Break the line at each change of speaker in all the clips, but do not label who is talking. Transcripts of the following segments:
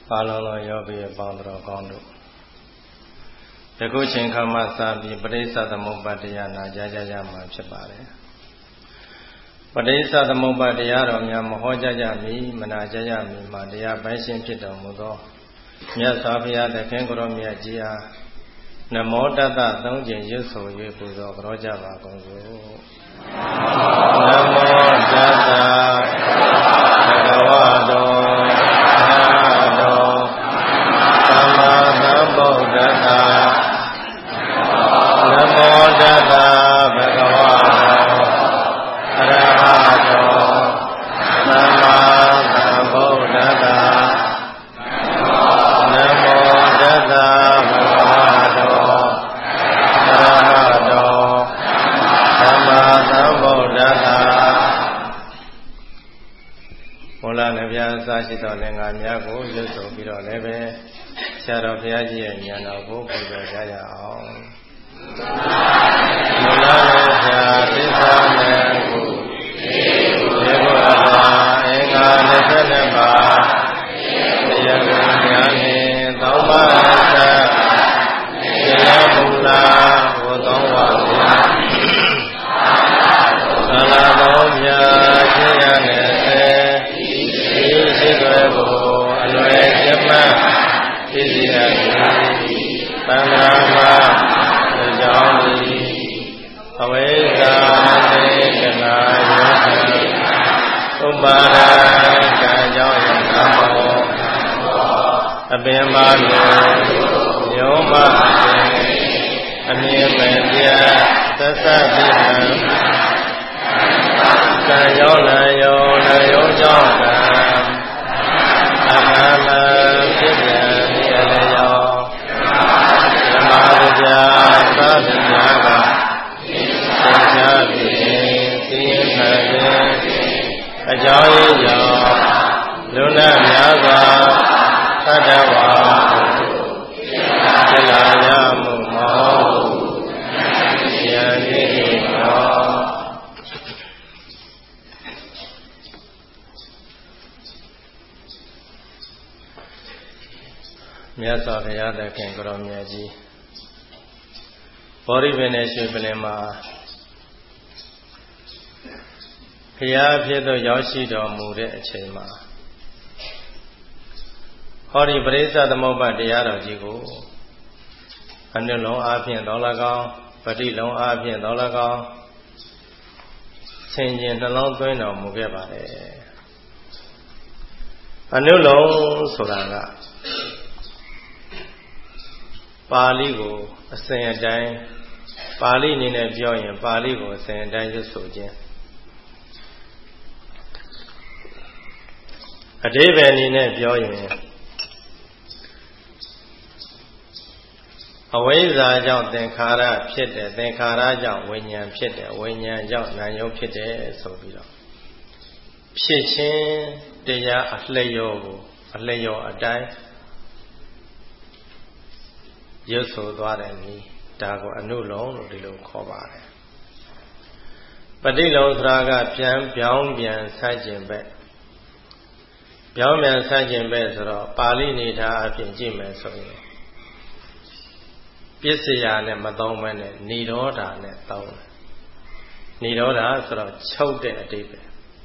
ပါလုံးသောယောဂီပေါင်းတော်ကောင်းတို့ယခုချိန်ခါမှစပြီးပဋိစ္စသမုပ္ပါဒ်တရားနာကြားကြရမှာဖြစ်ပါတယ်ပဋိစ္စသမုပ္ပါဒ်တရားတော်များမဟောကြားကြမီမနာကြားကြမီမှာတရားပိုင်းရှင်းဖြစ်တော်မူသောမြတ်စွာဘုရားသခင်ကိုရောမြတ်ကြီးအားနမောတတ္တသုံးကြိမ်ရွတ်ဆို၍ပူဇော်ကြောကြပါကုန်စို့နမောတတ္တဘဂဝတောရှိတော်လင်္ကာများကိုရွတ်ဆိုပြီးတော့လည်းပဲဆရာတော်ဘုရားကြီးရဲ့ဉာဏ်တော်ကိုပူဇော်ကြရအောင်မူလလည်းဆရာသစ္စာနဲ့ကိုဒီဘုရားအင်္ဂါ25ပါးတရားကိုများနဲ့သောပါဆက်တရားမူလာဟောတော်ပါဘုရားသာလတော်မြတ်ရှင်ရနဲ့ဖြစ်စီရသည်သံဃာမှာကြောင်းသည်အဝိဇ္ဇာနှင့်ကနာယောဥပါဒကံကြောင့်ယံဘောအပင်ပါလို့ယောမအမြင်ပဲပြသက်သက်ပြံကံကြောင့်လည်းယောကြောင့်ကံအမှန်ဖြစ်ပြန်သာသနာကသင်္ချာဖြင့်သိရတဲ့အကြောင်းရင်းကြောင့်လူနာများစွာသတ္တဝါဖြစ်လာရမှုမဟုတ်ဉာဏ်ဖြင့်တော်မြတ်စွာဘုရားသခင်ကိုရောမြတ်ကြီးဘောဓိပင်နဲ့ရွှေပလင်မှာဘုရားဖြစ်သို့ရောက်ရှိတော်မူတဲ့အချိန်မှာဟောဒီပရိစ္ဆသမုပ္ပါဒ်တရားတော်ကြီးကိုအနုလုံးအားဖြင့်တော်၎င်းပဋိလုံးအားဖြင့်တော်၎င်းဆင်ခြင်နှလုံးသွင်းတော်မူခဲ့ပါတယ်အနုလုံးဆိုတာကပါဠိကိုအစဉ်အတိုင်းပါဠိအနေနဲ့ပြောရင်ပါဠိကိုအစဉ်အတိုင်းရွတ်ဆိုခြင်းအဓိပ္ပာယ်အနေနဲ့ပြောရင်အဝိဇ္ဇာကြောင့်သင်္ခါရဖြစ်တယ်သင်္ခါရကြောင့်ဝိညာဉ်ဖြစ်တယ်ဝိညာဉ်ကြောင့်နာမ်ယုတ်ဖြစ်တယ်ဆိုပြီးတော့ဖြစ်ခြင်းတရားအလျော်ကိုအလျော်အတိုင်းရွတ်ဆိုသွားတယ်နီးဒါကိုအနုလုံးလို့ဒီလိုခေါ်ပါတယ်ပဋိလုံးဆိုတာကပြောင်းပြန်ဆန့်ကျင်ဘက်ပြောင်းပြန်ဆန့်ကျင်ဘက်ဆိုတော့ပါဠိနေထားအပြင်ကြည့်မယ်ဆိုရင်ပစ္စယနဲ့မသုံးဘဲနဲ့နိရောဓနဲ့သုံးတယ်နိရောဓဆိုတော့ချုပ်တဲ့အတိတ်ပဲ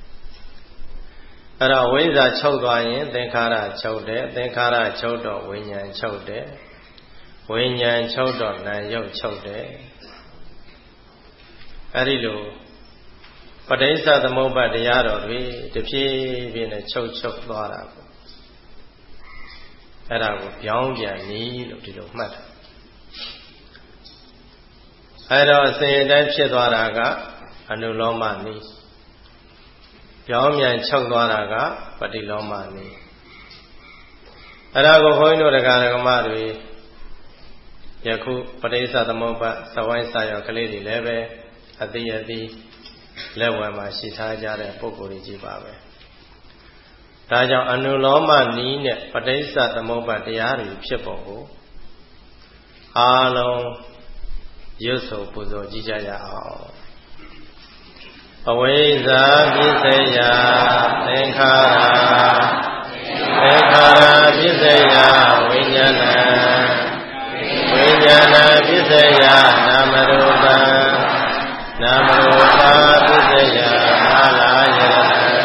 အဲ့တော့ဝိဇ္ဇာချုပ်သွားရင်သင်္ခါရချုပ်တယ်သင်္ခါရချုပ်တော့ဝိညာဉ်ချုပ်တယ်ဝိညာဉ်ချုပ်တော့နာမ်ယုတ်ချုပ်တယ်အဲ့ဒီလိုပဋိစ္စသမုပ္ပါဒ်တရားတော်တွေတဖြည်းဖြည်းနဲ့ချုပ်သွားတာပေါ့အဲ့ဒါကိုပြောင်းပြန်နည်းလို့ဒီလိုမှတ်တာအဲ့တော့အစဉ်အတိုင်းဖြစ်သွားတာကအနုလောမနည်းပြောင်းပြန်ချုပ်သွားတာကပဋိလောမနည်းအဲ့ဒါကိုဘုန်းကြီးတို့တရားဓမ္မတွေယခုပဋိစ္စသမုပ္ပါဒ်သဝိုင်းစာရောကလေးတွေလည်းပဲအတိအသီးလက်ဝဲမှာရှိထားကြတဲ့ပုဂ္ဂိုလ်တွေကြီးပါပဲဒါကြောင့်အနုလောမနီးနဲ့ပဋိစ္စသမုပ္ပါဒ်တရားတွေဖြစ်ပုံကိုအားလုံးရွတ်ဆိုပူဇော်ကြည့်ကြရအောင်အဝိဇ္ဇာပစ္စယသင်္ခါရသင်္ခါရပစ္စယစ္စယနာမရူပံနာမရူပပစ္စယသာလာယရဏ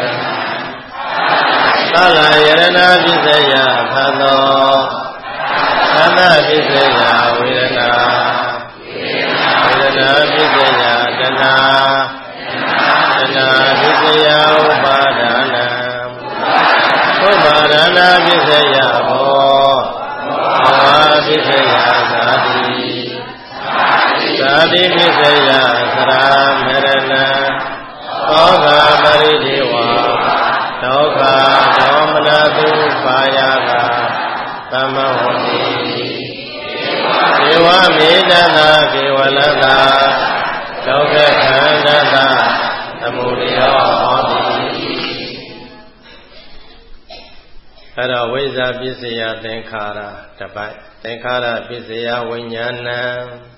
သာလာယရဏပစ္စယဖတ်သောသတ္တပစ္စယဝေဒနာဝေဒနာပစ္စယတဏှာတဏှာပစ္စယဥပါဒနာဥပါဒနာပစ္စယဘောဘောပစ္စယသာတိသာတိပစ္စယသရာမရဏသောကပရိဒေဝဒုက္ခဒေါမနတုပါယကသမဝတိဒေဝမေတ္တာကေဝလတဒုက္ခခန္ဓတသမုဒယောဟောတိအဲ့တော့ဝိဇ္ဇာပစ္စယသင်္ခါရတပိုက်သင်္ခါရပစ္စယဝိညာဏံ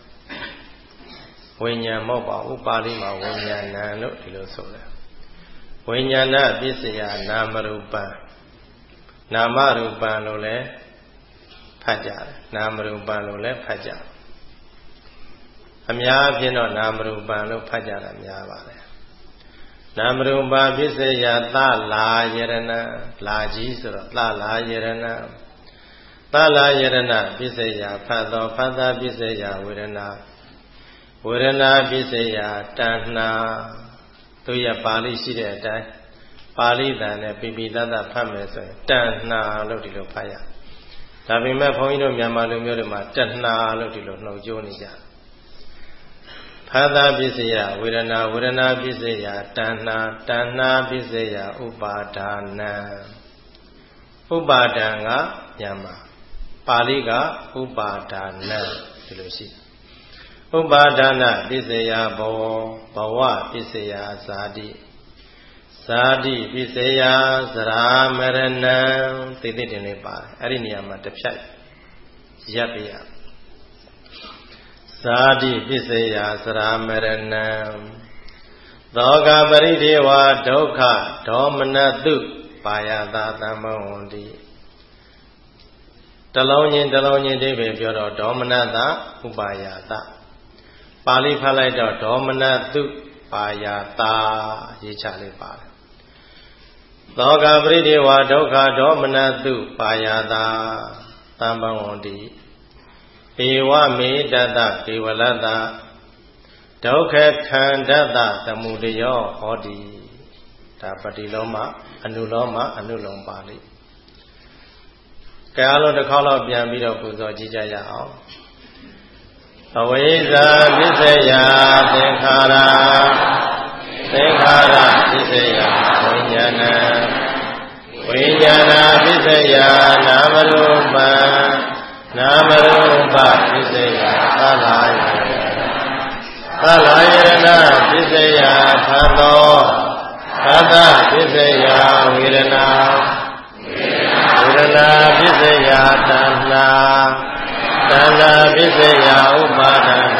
ဝိညာဉ်မဟုတ်ပါဘူးပါဠိမှာဝိညာဏံလို့ဒီလိုဆိုတယ်ဝိညာဏပစ္စယနာမရူပံနာမရူပံလို့လည်းဖတ်ကြတယ်နာမရူပံလို့လည်းဖတ်ကြတယ်အများအပြားတော့နာမရူပံလို့ဖတ်ကြတာများပါတယ်နာမရူပပစ္စယသလာယရဏလာကြီးဆိုတော့သလာယရဏသလာယရဏပစ္စယဖတ်သောဖတ်တာပစ္စယဝေဒနာဝေဒနာပစ္စယတဏှာသူရပါဠိရှိတဲ့အတိုင်းပါဠိတန်နဲ့ပိပိသတဖတ်မယ်ဆိုရင်တဏှာလို့ဒီလိုဖတ်ရဒါပေမဲ့ဘုန်းကြီးတို့မြန်မာလူမျိုးတွေမှာတဏှာလို့ဒီလိုနှုတ်ကြိုးနေကြဖတ်တာပစ္စယဝေဒနာဝေဒနာပစ္စယတဏှာတဏှာပစ္စယဥပါဒါနံဥပါဒံကမြန်မာပါဠိကဥပါဒါနံဒီလိုရှိဥပါဒါနပစ္စယဘောဘဝပစ္စယဇာတိဇာတိပစ္စယသရာမရဏံသိသိတင်လေးပါတယ်အဲ့ဒီနေရာမှာတစ်ဖြတ်ရပ်ပြရဇာတိပစ္စယသရာမရဏံသောကပရိဒေဝဒုက္ခဒေါမနတုပါယတာသမ္မဝန္တိတလုံးချင်းတလုံးချင်းအိဗေပြောတော့ဒေါမနတဥပါယတာပါဠိဖတ်လိုက်တော့ဒေါမနတုပါယတာရေးချလေးပါတယ်သောကပရိဒေဝဒုက္ခဒေါမနတုပါယတာသမ္မဝန္တိဧဝမေတ္တဒေဝလတ္တဒုက္ခခန္ဓတသမုဒယောဟောတိဒါပတိလောမအနုလောမအနုလုံပါဠိကဲအားလုံးတစ်ခေါက်လောက်ပြန်ပြီးတော့ပူဇော်ကြည့်ကြရအောင်အဝိဇ္ဇာပစ္စယသင်္ခါရသင်္ခါရပစ္စယဝိညာဏဝိညာဏပစ္စယနာမရူပံနာမရူပပစ္စယသလာယသလာယရဏပစ္စယသံသောသတ္တပစ္စယဝေဒနာဝေဒနာပစ္စယတဏှာတဏှာပစ္စယဥပါဒနာ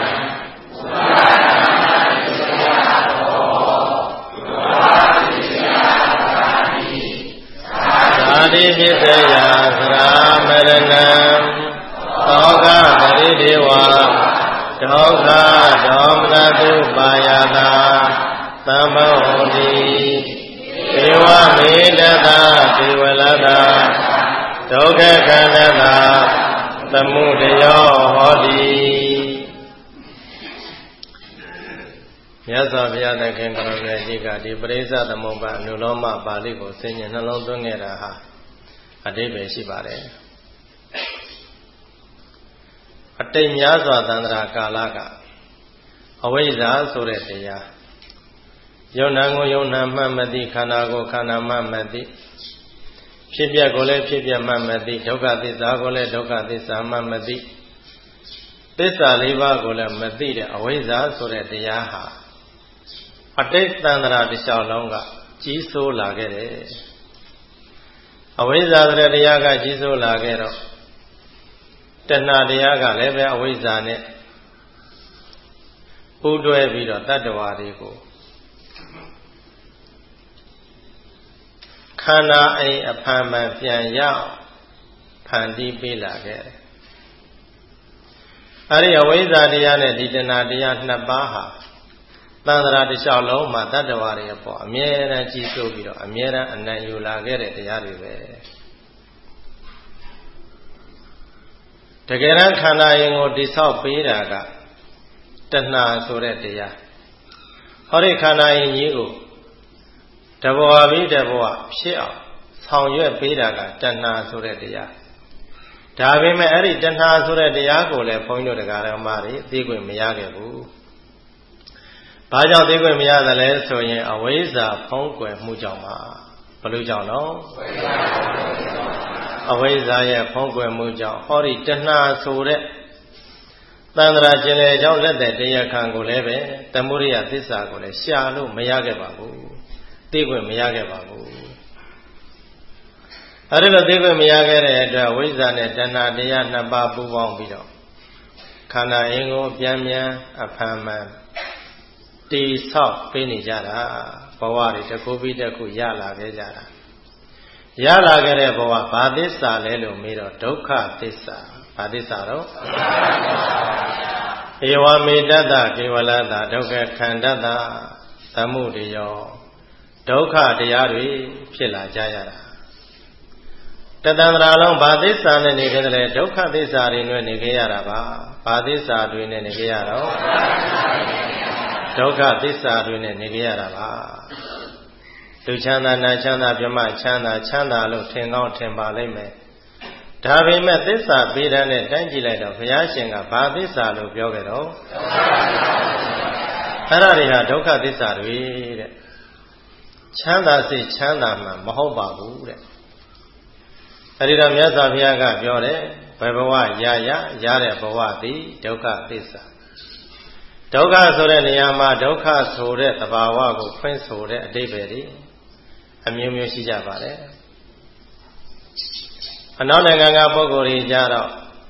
သာတိပစ္စယသရာမရဏံသောကပရိဒေဝဒုက္ခဒေါမနတုပါယတာသမ္မဝန္တိဧဝမေတ္တာဒေဝလတ္တဒုက္ခခန္ဓတသမုဒယောဟောတိမြတ်စွာဘုရားသခင်ကိုယ်တော်ကြီးကဒီပရိစ္ဆသမုပ္ပါအနုလောမပါဠိကိုဆင်ញံနှလုံးသွင်းခဲ့တာဟာအတိပ္ပယ်ရှိပါတယ်အတိတ်များစွာသန္တရာကာလကအဝိဇ္ဇာဆိုတဲ့တရားယုံနာကိုယုံနာမှတ်မသိခန္ဓာကိုခန္ဓာမှတ်မသိဖြစ်ပျက်ကိုလည်းဖြစ်ပျက်မှတ်မသိဒုက္ခသစ္စာကိုလည်းဒုက္ခသစ္စာမှတ်မသိသစ္စာလေးပါးကိုလည်းမသိတဲ့အဝိဇ္ဇာဆိုတဲ့တရားဟာအတိတ်သန္တရာတစ်လျှောက်လုံးကကြီးစိုးလာခဲ့တယ်အဝိဇ္ဇာဆိုတဲ့တရားကကြီးစိုးလာခဲ့တော့တဏှာတရားကလည်းပဲအဝိဇ္ဇာနဲ့ပူးတွဲပြီးတော့တတ္တဝါတွေကိုခန္ဓာအိမ်အဖန်မှန်ပြန်ရောက်ဖန်တီးပေးလာခဲ့တယ်အဲ့ဒီအဝိဇ္ဇာတရားနဲ့ဒီတဏှာတရားနှစ်ပါးဟာသန္တရာတစ်လျှောက်လုံးမှာတတ္တဝါတွေအပေါ်အမြဲတမ်းကြီးစိုးပြီးတော့အမြဲတမ်းအနံ့ယူလာခဲ့တဲ့တရားတွေပဲတကယ်တမ်းခန္ဓာရင်ကိုတိဆောက်ပေးတာကတဏှာဆိုတဲ့တရားဟောဒီခန္ဓာရင်ကြီးကိုတဘဝပြီးတဘဝဖြစ်အောင်ဆောင်ရွက်ပေးတာကတဏှာဆိုတဲ့တရားဒါပေမဲ့အဲ့ဒီတဏှာဆိုတဲ့တရားကိုလည်းဘုန်းကြီးတို့တရားတော်မှာသိခွင့်မရခဲ့ဘူး။ဘာကြောင့်သိခွင့်မရသလဲဆိုရင်အဝိဇ္ဇာဖုံးကွယ်မှုကြောင့်ပါ။ဘယ်လိုကြောင့်တော့အဝိဇ္ဇာရဲ့ဖုံးကွယ်မှုကြောင့်ဟောဒီတဏှာဆိုတဲ့သန္တရာကျင်လေကြောင့်လက်တဲ့တရားခံကိုလည်းပဲသမုဒိယသစ္စာကိုလည်းရှာလို့မရခဲ့ပါဘူး။သိခွင့်မရခဲ့ပါဘူး။အဲ့ဒီလိုသိခွင့်မရခဲ့တဲ့အတွက်ဝိဇ္ဇာနဲ့တဏှာတရားနှစ်ပါးပူးပေါင်းပြီးတော့ခန္ဓာအင်းကိုပြန်ပြန်အဖန်မှန်တိဆောက်ပေးနေကြတာဘဝတွေတစ်ခုပြီးတစ်ခုရလာခဲ့ကြတာရလာခဲ့တဲ့ဘဝဘာသစ္စာလဲလို့မေးတော့ဒုက္ခသစ္စာဘာသစ္စာတော့ဧဝမေတ္တကေဝလတဒုက္ခခန္ဓတသမုဒယောဒုက္ခတရားတွေဖြစ်လာကြရတာတတန္တရာလုံးဘာသစ္စာနဲ့နေခဲ့တယ်ဒုက္ခသစ္စာတွေနဲ့နေခဲ့ရတာပါဘာသစ္စာတွေနဲ့နေခဲ့ရတော့ဒုက္ခသစ္စာတွေနဲ့နေခဲ့ရတာပါလူချမ်းသာနာချမ်းသာပြမချမ်းသာချမ်းသာလို့ထင်ကောင်းထင်ပါလိမ့်မယ်ဒါပေမဲ့သစ္စာပေးတဲ့နဲ့တိုင်းကြည့်လိုက်တော့ဘုရားရှင်ကဘာသစ္စာလို့ပြောခဲ့တော့အဲ့ဒါတွေဟာဒုက္ခသစ္စာတွေတဲ့ချမ်းသာစိတ်ချမ်းသာမှမဟုတ်ပါဘူးတဲ့အဲ့ဒီတော့မြတ်စွာဘုရားကပြောတယ်ဘယ်ဘဝရတဲ့ဘဝသည်ဒုက္ခသစ္စာဒုက္ခဆိုတဲ့နေရာမှာဒုက္ခဆိုတဲ့သဘာဝကိုဖွင့်ဆိုတဲ့အဓိပ္ပာယ်တွေအမျိုးမျိုးရှိကြပါတယ်အနောက်နိုင်ငံကပုဂ္ဂိုလ်တွေကြတော့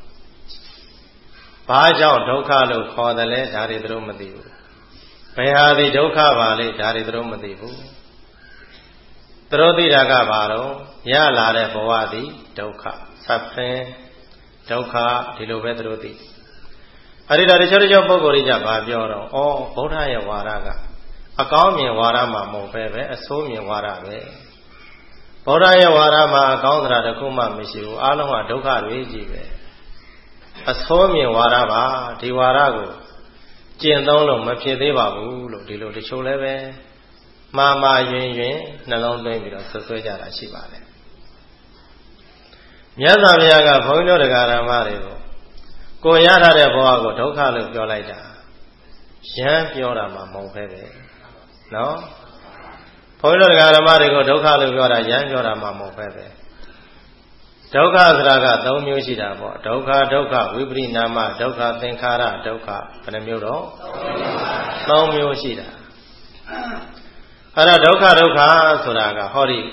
ဘာကြောင့်ဒုက္ခလို့ခေါ်တယ်လဲဒါတွေသူတို့မသိဘူးဘယ်ဟာဒီဒုက္ခပါလဲဒါတွေသူတို့မသိဘူးသူတို့သိတာကဘာတော့ရလာတဲ့ဘဝသည်ဒုက္ခဆပ်ဖင်းဒုက္ခဒီလိုပဲသူတို့သိအဲ့ဒီတော့တချို့ပုဂ္ဂိုလ်တွေကြဘာပြောတော့ဩဗုဒ္ဓရဲ့ဝါဒကအကောင်းမြင်ဝါဒမှာမဟုတ်ပဲအဆိုးမြင်ဝါဒပဲဗုဒ္ဓရဲ့ဝါဒမှာအကောင်းတရားတစ်ခုမှမရှိဘူးအားလုံးကဒုက္ခတွေကြီးပဲအဆိုးမြင်ဝါဒပါဒီဝါဒကိုကျင့်သုံးလို့မဖြစ်သေးပါဘူးလို့ဒီလိုတချို့လည်းပဲမှားမှားယွင်းယွင်းနှလုံးသွင်းပြီးတော့ဆွဆွဲကြတာရှိပါတယ်မြတ်စွာဘုရားကဘုန်းကြီးတို့တရားဓမ္မတွေကိုကိုရထားတဲ့ဘဝကိုဒုက္ခလို့ပြောလိုက်တာရမ်းပြောတာမှမဟုတ်ပဲနော်ဘုန်းကြီးတို့တရားဓမ္မတွေကိုဒုက္ခလို့ပြောတာရမ်းပြောတာမှမဟုတ်ပဲဒုက္ခဆိုတာက၃မျိုးရှိတာပေါ့ဒုက္ခဝိပရိနာမဒုက္ခသင်္ခါရဒုက္ခဘယ်နှမျိုးတော့၃မျိုးရှိတာအဲ့ဒါဒုက္ခဆိုတာကဟောဒီ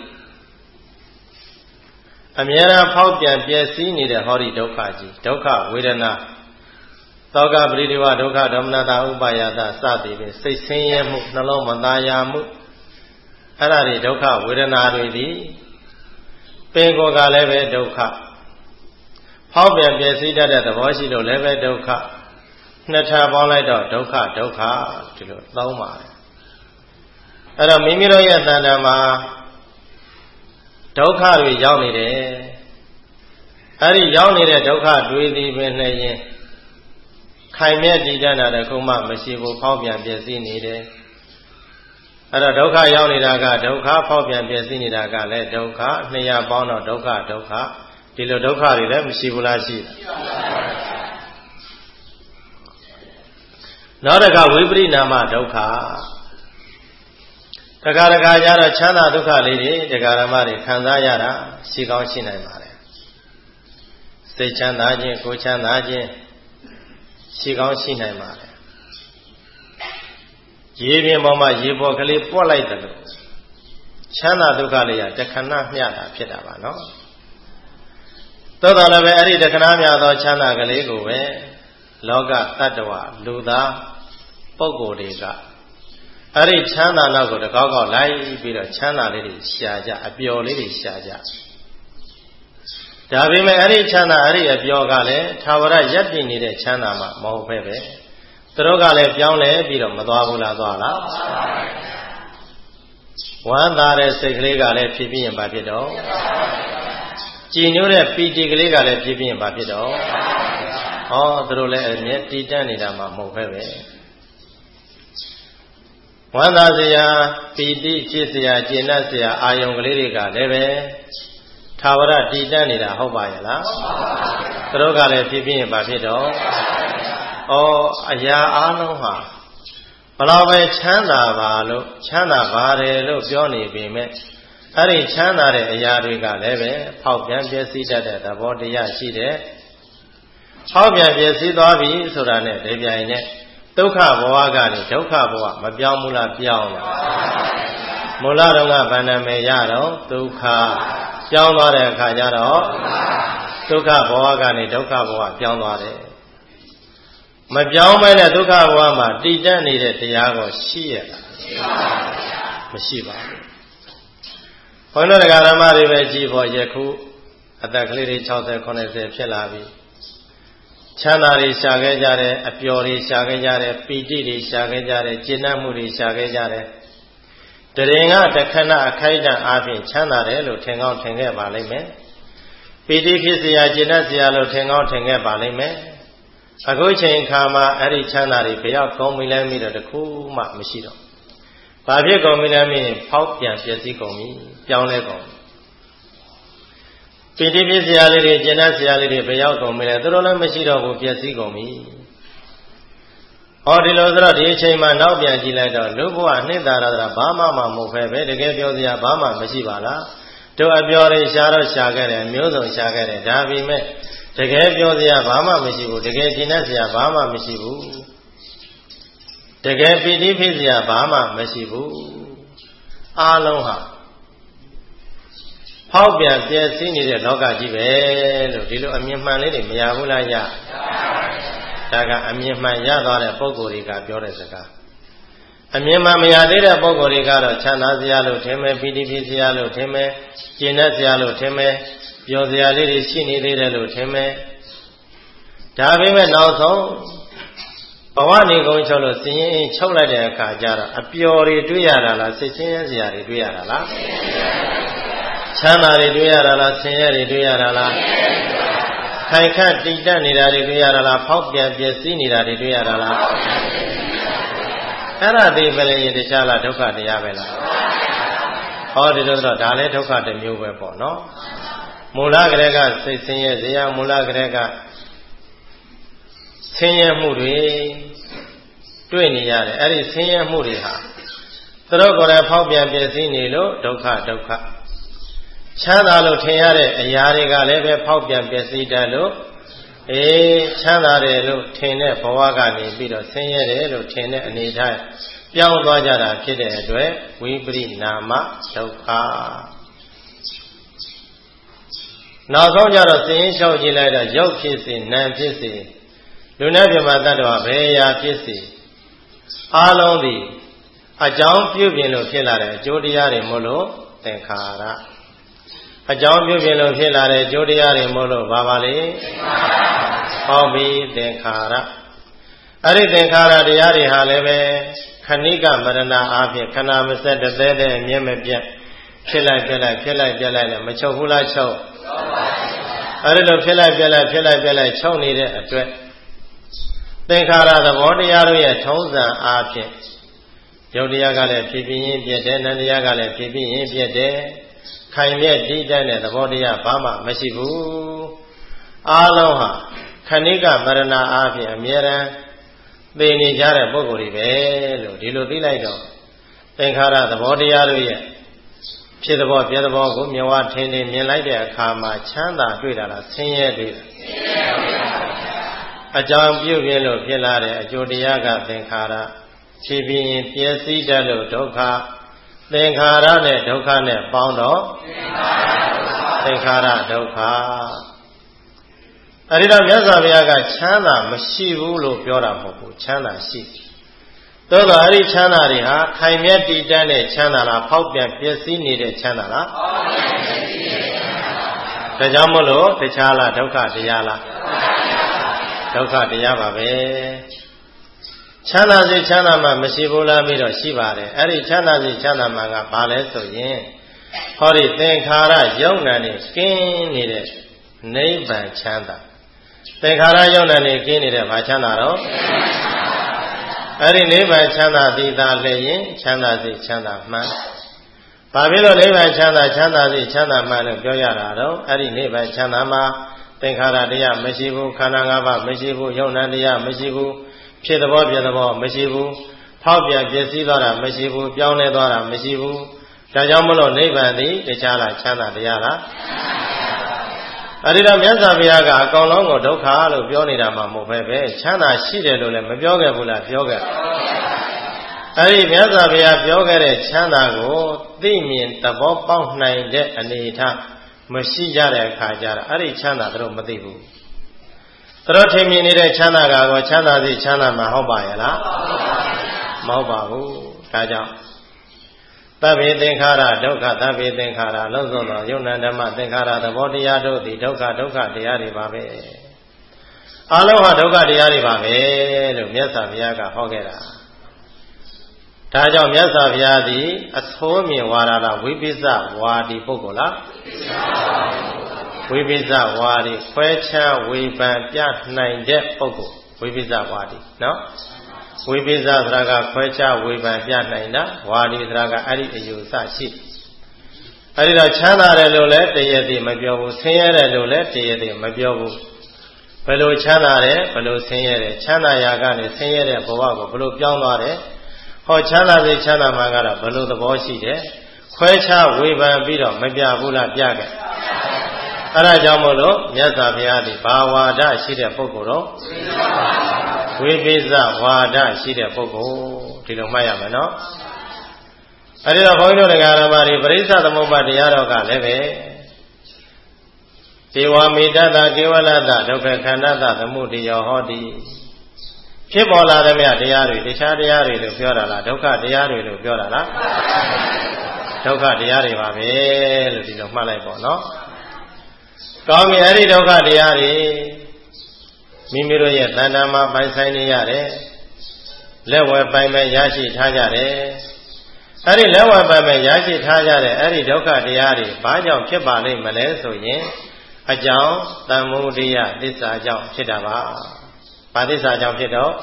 အမြဲတမ်းဖောက်ပြန်ပျက်စီးနေတဲ့ဟောဒီဒုက္ခကြီးဒုက္ခဝေဒနာသောကပရိဒီဝဒုက္ခဒေါမနတာဥပါယတာစသည်ဖြင့်စိတ်ဆင်းရဲမှုနှလုံးမသားရမှုအဲ့ဒါတွေဒုက္ခဝေဒနာတွေသည်ပင်ကိုယ်ကလည်းပဲဒုက္ခဖောက်ပြန်ပျက်စီးတတ်တဲ့သဘောရှိလို့လည်းပဲဒုက္ခနှစ်ထပ်ပေါင်းလိုက်တော့ဒုက္ခဒီလိုသုံးပါတယ်အဲ့တော့မိမိတို့ရဲ့တဏ္ဍာမှာဒုက္ခတွေရောက်နေတယ်အဲ့ဒီရောက်နေတဲ့ဒုက္ခတွေသည်ပင်နဲ့ရင်ခိုင်မြဲတည်တတ်တာတခုမှမရှိဘူးဖောက်ပြန်ပျက်စီးနေတယ်အဲ့တော့ဒုက္ခရောက်နေတာကဒုက္ခဖောက်ပြန်ပျက်စီးနေတာကလည်းဒုက္ခနှစ်ရပေါင်းတော့ဒုက္ခဒီလိုဒုက္ခတွေလည်းမရှိဘူးလားရှိတယ်နောက်တစ်ခါဝိပရိနာမဒုက္ခတခါကြတော့ချမ်းသာဒုက္ခလေးတွေတရားဓမ္မတွေခံစားရတာရှိကောင်းရှိနိုင်ပါတယ်စိတ်ချမ်းသာခြင်းကိုယ်ချမ်းသာခြင်းရှိကောင်းရှိနိုင်ပါတယ်ရေပြင်ပေါ်မှာရေပေါ်ကလေးပွက်လိုက်တယ်လို့ချမ်းသာဒုက္ခလေးရတခဏမျှတာဖြစ်တာပါနော်သို့တော်လည်းပဲအဲ့ဒီတခဏမျှသောချမ်းသာကလေးကိုပဲလောကတ attva လူသားပုဂ္ဂိုလ်တွေကအဲ့ဒီချမ်းသာနောက်ကိုတကောက်လိုက်ပြီးတော့ချမ်းသာလေးတွေရှာကြအပျော်လေးတွေရှာကြဒါပေမဲ့အဲ့ဒီချမ်းသာအဲ့ဒီအပြောကလည်းသာဝရရပ်တည်နေတဲ့ချမ်းသာမှမဟုတ်ပဲသူတို့ကလည်းပြောင်းလဲပြီးတော့မသွားဘူးလားသွားလားဝမ်းသာတဲ့စိတ်ကလေးကလည်းဖြစ်ပြီးရင်ဘာဖြစ်တော့ကြည်ညိုတဲ့ပီတိကလေးကလည်းဖြစ်ပြီးရင်ဘာဖြစ်တော့ဟောသူတို့လည်းအမြဲတည်တတ်နေတာမှမဟုတ်ပဲဝမ်းသာစရာပီတိဖြစ်စရာကျေနပ်စရာအာယုံကလေးတွေကလည်းပဲသာဝရတည်တတ်နေတာဟုတ်ပါရဲ့လားသူတို့ကလည်းဖြစ်ပြီးရင်ဘာဖြစ်တော့ဩအရာအလုံးဟာဘလောက်ပဲချမ်းသာပါလို့ချမ်းသာပါတယ်လို့ပြောနေပေမဲ့အဲ့ဒီချမ်းသာတဲ့အရာတွေကလည်းပဲဖောက်ပြန်ပျက်စီးတတ်တဲ့သဘောတရားရှိတယ်ဖောက်ပြန်ပျက်စီးသွားပြီဆိုတာနဲ့ဒီပြိုင်နဲ့ဒုက္ခဘဝကနေဒုက္ခဘဝမပြောင်းဘူးလားပြောင်းလားမူလတော့ကဗန္ဓမေရတော့ဒုက္ခပြောင်းသွားတဲ့အခါကျတော့ဒုက္ခဘဝကနေဒုက္ခဘဝပြောင်းသွားတယ်မပြောင်းမဲတဲ့ဒုက္ခဘဝမှာတည်တတ်နေတဲ့တရားကိုရှိရလားမရှိပါဘူးဘုန်းတော်တရားဓမ္မတွေပဲကြည့်ဖို့ယခုအသက်ကလေးတွေ60 90ဖြစ်လာပြီချမ်းသာတွေရှာခဲ့ကြတယ်အပျော်တွေရှာခဲ့ကြတယ်ပီတိတွေရှာခဲ့ကြတယ်ကျေနပ်မှုတွေရှာခဲ့ကြတယ်တရင်ကတခဏအခိုက်အတန့်အားဖြင့်ချမ်းသာတယ်လို့ထင်ကောင်းထင်ခဲ့ပါလိမ့်မယ်ပီတိဖြစ်စရာကျေနပ်စရာလို့ထင်ကောင်းထင်ခဲ့ပါလိမ့်မယ်အခုချိန်ခါမှာအဲ့ဒီချမ်းသာတွေဘယ်ရောက်ကောင်းပြီလဲမိတော့တခုမှမရှိတော့ဘာဖြစ်ကုန်ပြီလဲမိဖောက်ပြန်ပျက်စီးကုန်ပြီပြောင်းလဲကုန်ပီတိဖြစ်စရာလေးတွေကျေနပ်စရာလေးတွေဘယ်ရောက်ကုန်ပြီလဲသူတို့လည်းမရှိတော့ဘူးပျက်စီးကုန်ပြီဟောဒီလိုဆိုတော့ဒီအချိန်မှာနောက်ပြန်ကြည့်လိုက်တော့လူဘဝနှစ်သာရတာဘာမှမဟုတ်ပဲတကယ်ပြောစရာဘာမှမရှိပါလားတို့အပြောတွေရှားတော့ရှားခဲ့တယ်မျိုးစုံရှားခဲ့တယ်ဒါပေမဲ့တကယ်ပြောစရာဘာမှမရှိဘူးတကယ်ကျင့်တတ်စရာဘာမှမရှိဘူးတကယ်ပီတိဖြစ်စရာဘာမှမရှိဘူးအားလုံးဟာဖောက်ပြန်ပြည့်စည်နေတဲ့လောကကြီးပဲလို့ဒီလိုအမြင်မှန်လေးတွေမရဘူးလားရဒါကအမြင်မှန်ရသွားတဲ့ပုဂ္ဂိုလ်တွေကပြောတဲ့စကားအမြင်မှန်မရသေးတဲ့ပုဂ္ဂိုလ်တွေကတော့ချမ်းသာစရာလို့ထင်မယ်ပီတိဖြစ်စရာလို့ထင်မယ်ကျင့်တတ်စရာလို့ထင်မယ်ပြောစရာလေးတွေရှိနေသေးတယ်လို့ထင်မယ်ဒါပေမဲ့နောက်ဆုံးဘဝနေကုန်ချုပ်လို့စည်ရင်ချုပ်လိုက်တဲ့အခါကျတော့အပျော်တွေတွေ့ရတာလားစိတ်ချင်းစရာတွေတွေ့ရတာလားချမ်းသာတွေတွေ့ရတာလားဆင်းရဲတွေတွေ့ရတာလားခိုင်ခန့်တည်တတ်နေတာတွေတွေ့ရတာလားဖောက်ပြန်ပျက်စီးနေတာတွေတွေ့ရတာလားအဲ့ဒါသိပဲလေတခြားလားဒုက္ခတရားပဲလားဟောဒီလိုဆိုတော့ဒါလည်းဒုက္ခတစ်မျိုးပဲပေါ့နော်မူလကလေးကစိတ်ဆင်းရဲစရာမူလကလေးကဆင်းရဲမှုတွေတွေ့နေရတယ်အဲ့ဒီဆင်းရဲမှုတွေဟာသူတို့ကိုယ်လည်းဖောက်ပြန်ပျက်စီးနေလို့ဒုက္ခချမ်းသာလို့ထင်ရတဲ့အရာတွေကလည်းပဲဖောက်ပြန်ပျက်စီးတတ်လို့ချမ်းသာတယ်လို့ထင်တဲ့ဘဝကနေပြီးတော့ဆင်းရဲတယ်လို့ထင်တဲ့အနေအထားပြောင်းသွားကြတာဖြစ်တဲ့အတွက်ဝိပရိနာမဒုက္ခနောက်ဆုံးကြတော့သိရင်လျှောက်ကြည့်လိုက်တော့ရုပ်ဖြစ်စေနာမ်ဖြစ်စေလူနဲ့ပြမတ္တဝဘယ်ရာဖြစ်စေအားလုံးသည်အကြောင်းပြုပြင်လို့ဖြစ်လာတဲ့အကျိုးတရားတွေမို့လို့သင်္ခါရအကြောင်းပြုပြင်လို့ဖြစ်လာတဲ့အကျိုးတရားတွေမို့လို့ဘာပါလဲဟောပြီးသင်္ခါရအဲ့ဒီသင်္ခါရတရားတွေဟာလည်းပဲခဏိကမရဏအားဖြင့်ခဏမစက်တသေးတဲ့အမြဲမပြတ်ဖြစ်လိုက်ပြက်လိုက်ဖြစ်လိုက်ပြက်လိုက်နဲ့မချုပ်ဘူးလားချုပ်အဲ့ဒီလိုဖြစ်လိုက်ပြက်လိုက်ဖြစ်လိုက်ပြက်လိုက်ချုပ်နေတဲ့အတွက်သင်္ခါရသဘောတရားတို့ရဲ့ထုံးစံအားဖြင့်ယုတ်တရားကလည်းဖြစ်ပြီးရင်ပြက်တယ်နံတရားကလည်းဖြစ်ပြီးရင်ပြက်တယ်ခိုင်မြဲတည်တတ်တဲ့သဘောတရားဘာမှမရှိဘူးအားလုံးဟာခဏိကမရဏအားဖြင့်အမြဲတမ်းသိနေကြတဲ့ပုဂ္ဂိုလ်တွေပဲလို့ဒီလိုသိလိုက်တော့သင်္ခါရသဘောတရားတို့ရဲ့ဖြစ်သဘောပြသဘောကိုမြင်ဝထင်နေမြင်လိုက်တဲ့အခါမှာချမ်းသာတွေ့တာလားဆင်းရဲတွေ့တာအကြောင်းပြုပြင်လို့ဖြစ်လာတဲ့အကျိုးတရားကသင်္ခါရဖြစ်ပြီးရင်ပျက်စီးတတ်လို့ဒုက္ခသင်္ခါရနဲ့ဒုက္ခနဲ့ပေါင်းတော့သင်္ခါရဒုက္ခအဲဒီတော့မြတ်စွာဘုရားကချမ်းသာမရှိဘူးလို့ပြောတာမဟုတ်ဘူးချမ်းသာရှိသို့သောအဲ့ဒီချမ်းသာတွေဟာခိုင်မြဲတည်တတ်တဲ့ချမ်းသာလားဖောက်ပြန်ပျက်စီးနေတဲ့ချမ်းသာလားဒါကြောင့်မို့လို့တခြားလားဒုက္ခတရားလားဒုက္ခတရားပါပဲချမ်းသာစေချမ်းသာမှမရှိဘူးလားပြီးတော့ရှိပါတယ်အဲ့ဒီချမ်းသာစေချမ်းသာမှကဘာလဲဆိုရင်ဟောဒီသင်္ခါရယုံနာနဲ့ကင်းနေတဲ့နိဗ္ဗာန်ချမ်းသာသင်္ခါရယုံနာနဲ့ကင်းနေတဲ့ဘာချမ်းသာတော့အဲ့ဒီနိဗ္ဗာန်ချမ်းသာသည်သာလျင်ချမ်းသာစေချမ်းသာမှန်ဘာဖြစ်လို့နိဗ္ဗာန်ချမ်းသာစေချမ်းသာမှန်လို့ပြောရတာတော့အဲ့ဒီနိဗ္ဗာန်ချမ်းသာမှာသင်္ခါရတရားမရှိဘူးခန္ဓာ၅ပါးမရှိဘူးယုံနာတရားမရှိဘူးဖြစ်သဘောပြသဘောမရှိဘူးဖောက်ပြန်ပြည့်စည်သွားတာမရှိဘူးပြောင်းလဲသွားတာမရှိဘူးဒါကြောင့်မလို့နိဗ္ဗာန်သည်တခြားလားချမ်းသာတရားလားအဲ့ဒီတော့မြတ်စွာဘုရားကအကောင်လုံးကိုဒုက္ခလို့ပြောနေတာမှမဟုတ်ပဲချမ်းသာရှိတယ်လို့လည်းမပြောခဲ့ဘူးလားပြောခဲ့အဲ့ဒီမြတ်စွာဘုရားပြောခဲ့တဲ့ချမ်းသာကိုသိမြင်သဘောပေါက်နိုင်တဲ့အနေအထားမရှိကြတဲ့အခါကျတော့အဲ့ဒီချမ်းသာတို့မသိဘူးတို့ထင်မြင်နေတဲ့ချမ်းသာကောချမ်းသာစေချမ်းသာမှာဟုတ်ပါရဲ့လားမဟုတ်ပါဘူးဒါကြောင့်သဗ္ဗေသင်္ခါရဒုက္ခသဗ္ဗေသင်္ခါရလုံးစုံသောယုံနာဓမ္မသင်္ခါရသဘောတရားတို့သည်ဒုက္ခတရားတွေပါပဲအလုံးဟာဒုက္ခတရားတွေပါပဲလို့မြတ်စွာဘုရားကဟောခဲ့တာဒါကြောင့်မြတ်စွာဘုရားသည်အဆိုးမြင်ဝါဒလားဝိပိဿဝါဒီပုဂ္ဂိုလ်လားဝိပိဿဝါဒီခွဲခြားဝေဖန်ပြနိုင်တဲ့ပုဂ္ဂိုလ်ဝိပိဿဝါဒီနော်ဝိပိဿဆိုတာကခွဲခြားဝေဖန်ပြနိုင်တာဝါဒီဆိုတာကအဲ့ဒီအယူဆရှိအဲ့ဒီတော့ချမ်းသာတယ်လို့လည်းတရသည်မပြောဘူးဆင်းရဲတယ်လို့လည်းတရသည်မပြောဘူးဘယ်လိုချမ်းသာတယ်ဘယ်လိုဆင်းရဲတယ်ချမ်းသာရာကနေဆင်းရဲတဲ့ဘဝကိုဘယ်လိုပြောင်းသွားတယ်ဟောချမ်းသာစေချမ်းသာမှာကတော့ဘယ်လိုသဘောရှိတယ်ခွဲခြားဝေဖန်ပြီးတော့မပြဘူးလားပြခဲ့အဲ့ဒါကြောင့်မို့လို့မြတ်စွာဘုရားဒီဘာဝါဒရှိတဲ့ပုဂ္ဂိုလ်တော့ဝိပိဿဝါဒရှိတဲ့ပုဂ္ဂိုလ်ဒီလိုမှတ်ရမယ်နော်အဲ့ဒီတော့ဘုန်းကြီးတို့တရားဓမ္မတွေပရိစ္ဆသမုပ္ပါတရားတော်ကလည်းပဲဒေဝမေတ္တကေဝလတဒုက္ခခန္ဓာတသမုဒိယောဟောတိဖြစ်ပေါ်လာတဲ့မြတ်တရားတွေတခြားတရားတွေလို့ပြောတာလားဒုက္ခတရားတွေလို့ပြောတာလားဒုက္ခတရားတွေပါပဲလို့ဒီလိုမှတ်လိုက်ပေါ့နော်ကောင်းပြီအဲ့ဒီဒုက္ခတရားတွေမိမိတို့ရဲ့တဏ္ဍာမှာပိုင်ဆိုင်နေရတယ်လက်ဝဲပိုင်မဲ့ရရှိထားကြတယ်အဲ့ဒီလက်ဝဲပိုင်မဲ့ရရှိထားကြတဲ့အဲ့ဒီဒုက္ခတရားတွေဘာကြောင့်ဖြစ်ပါလိမ့်မလဲဆိုရင်အကြောင်းတမ္မုဒိယသစ္စာကြောင့်ဖြစ်တာပါဘာသစ္စာကြောင့်ဖြစ်တော့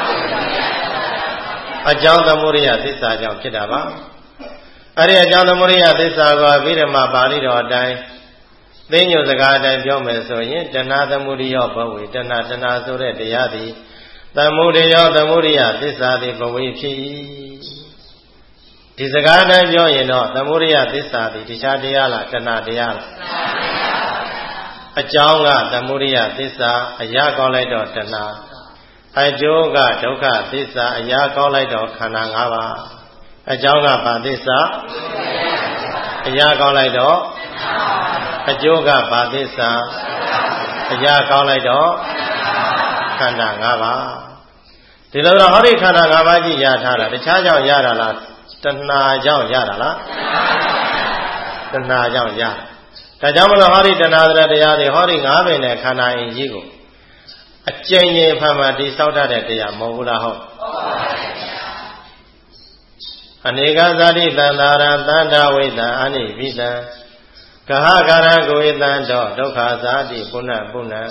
အကြောင်းတမ္မုဒိယသစ္စာကြောင့်ဖြစ်တာပါအဲ့ဒီအကြောင်းတမ္မုဒိယသစ္စာကိုပြီးဓမ္မပါဠိတော်အတိုင်းသိညွတ်စကားအတိုင်းပြောမယ်ဆိုရင်တဏှာသမုဒိယဘဝေတဏှာဆိုတဲ့တရားသည်သမုဒိယသမုဒိယသစ္စာသည်ဘဝေဖြစ်၏ဒီစကားအတိုင်းပြောရင်တော့သမုဒိယသစ္စာသည်တခြားတရားလားတဏှာတရားလားအကြောင်းကသမုဒိယသစ္စာအရာကောင်းလိုက်တော့တဏှာအကျိုးကဒုက္ခသစ္စာအရာကောင်းလိုက်တော့ခန္ဓာ၅ပါးအကြောင်းကဘာသစ္စာအရာကောင်းလိုက်တော့အကျိုးကဘာသစ္စာအရာကောင်းလိုက်တော့ခန္ဓာ၅ပါးဒီလိုတော့ဟောဒီခန္ဓာ၅ပါးကြီးရထားတာတခြားကြောင့်ရတာလားတဏှာကြောင့်ရတာလားတဏှာကြောင့်ရဒါကြောင့်မလို့ဟောဒီတဏှာတရားတွေဟောဒီ၅ပင်နဲ့ခန္ဓာအင်ကြီးကိုအကျဉ်းချင်းဖန်မှတိဆောက်တတ်တဲ့တရားမဟုတ်ဘူးလားဟုတ်အနေကဇာတိတန္တာရတန္တာဝိတံအနိပိတံကဟကာရကိုဝိတံတော့ဒုက္ခဇာတိပုဏ္ဏပုဏ္ဏ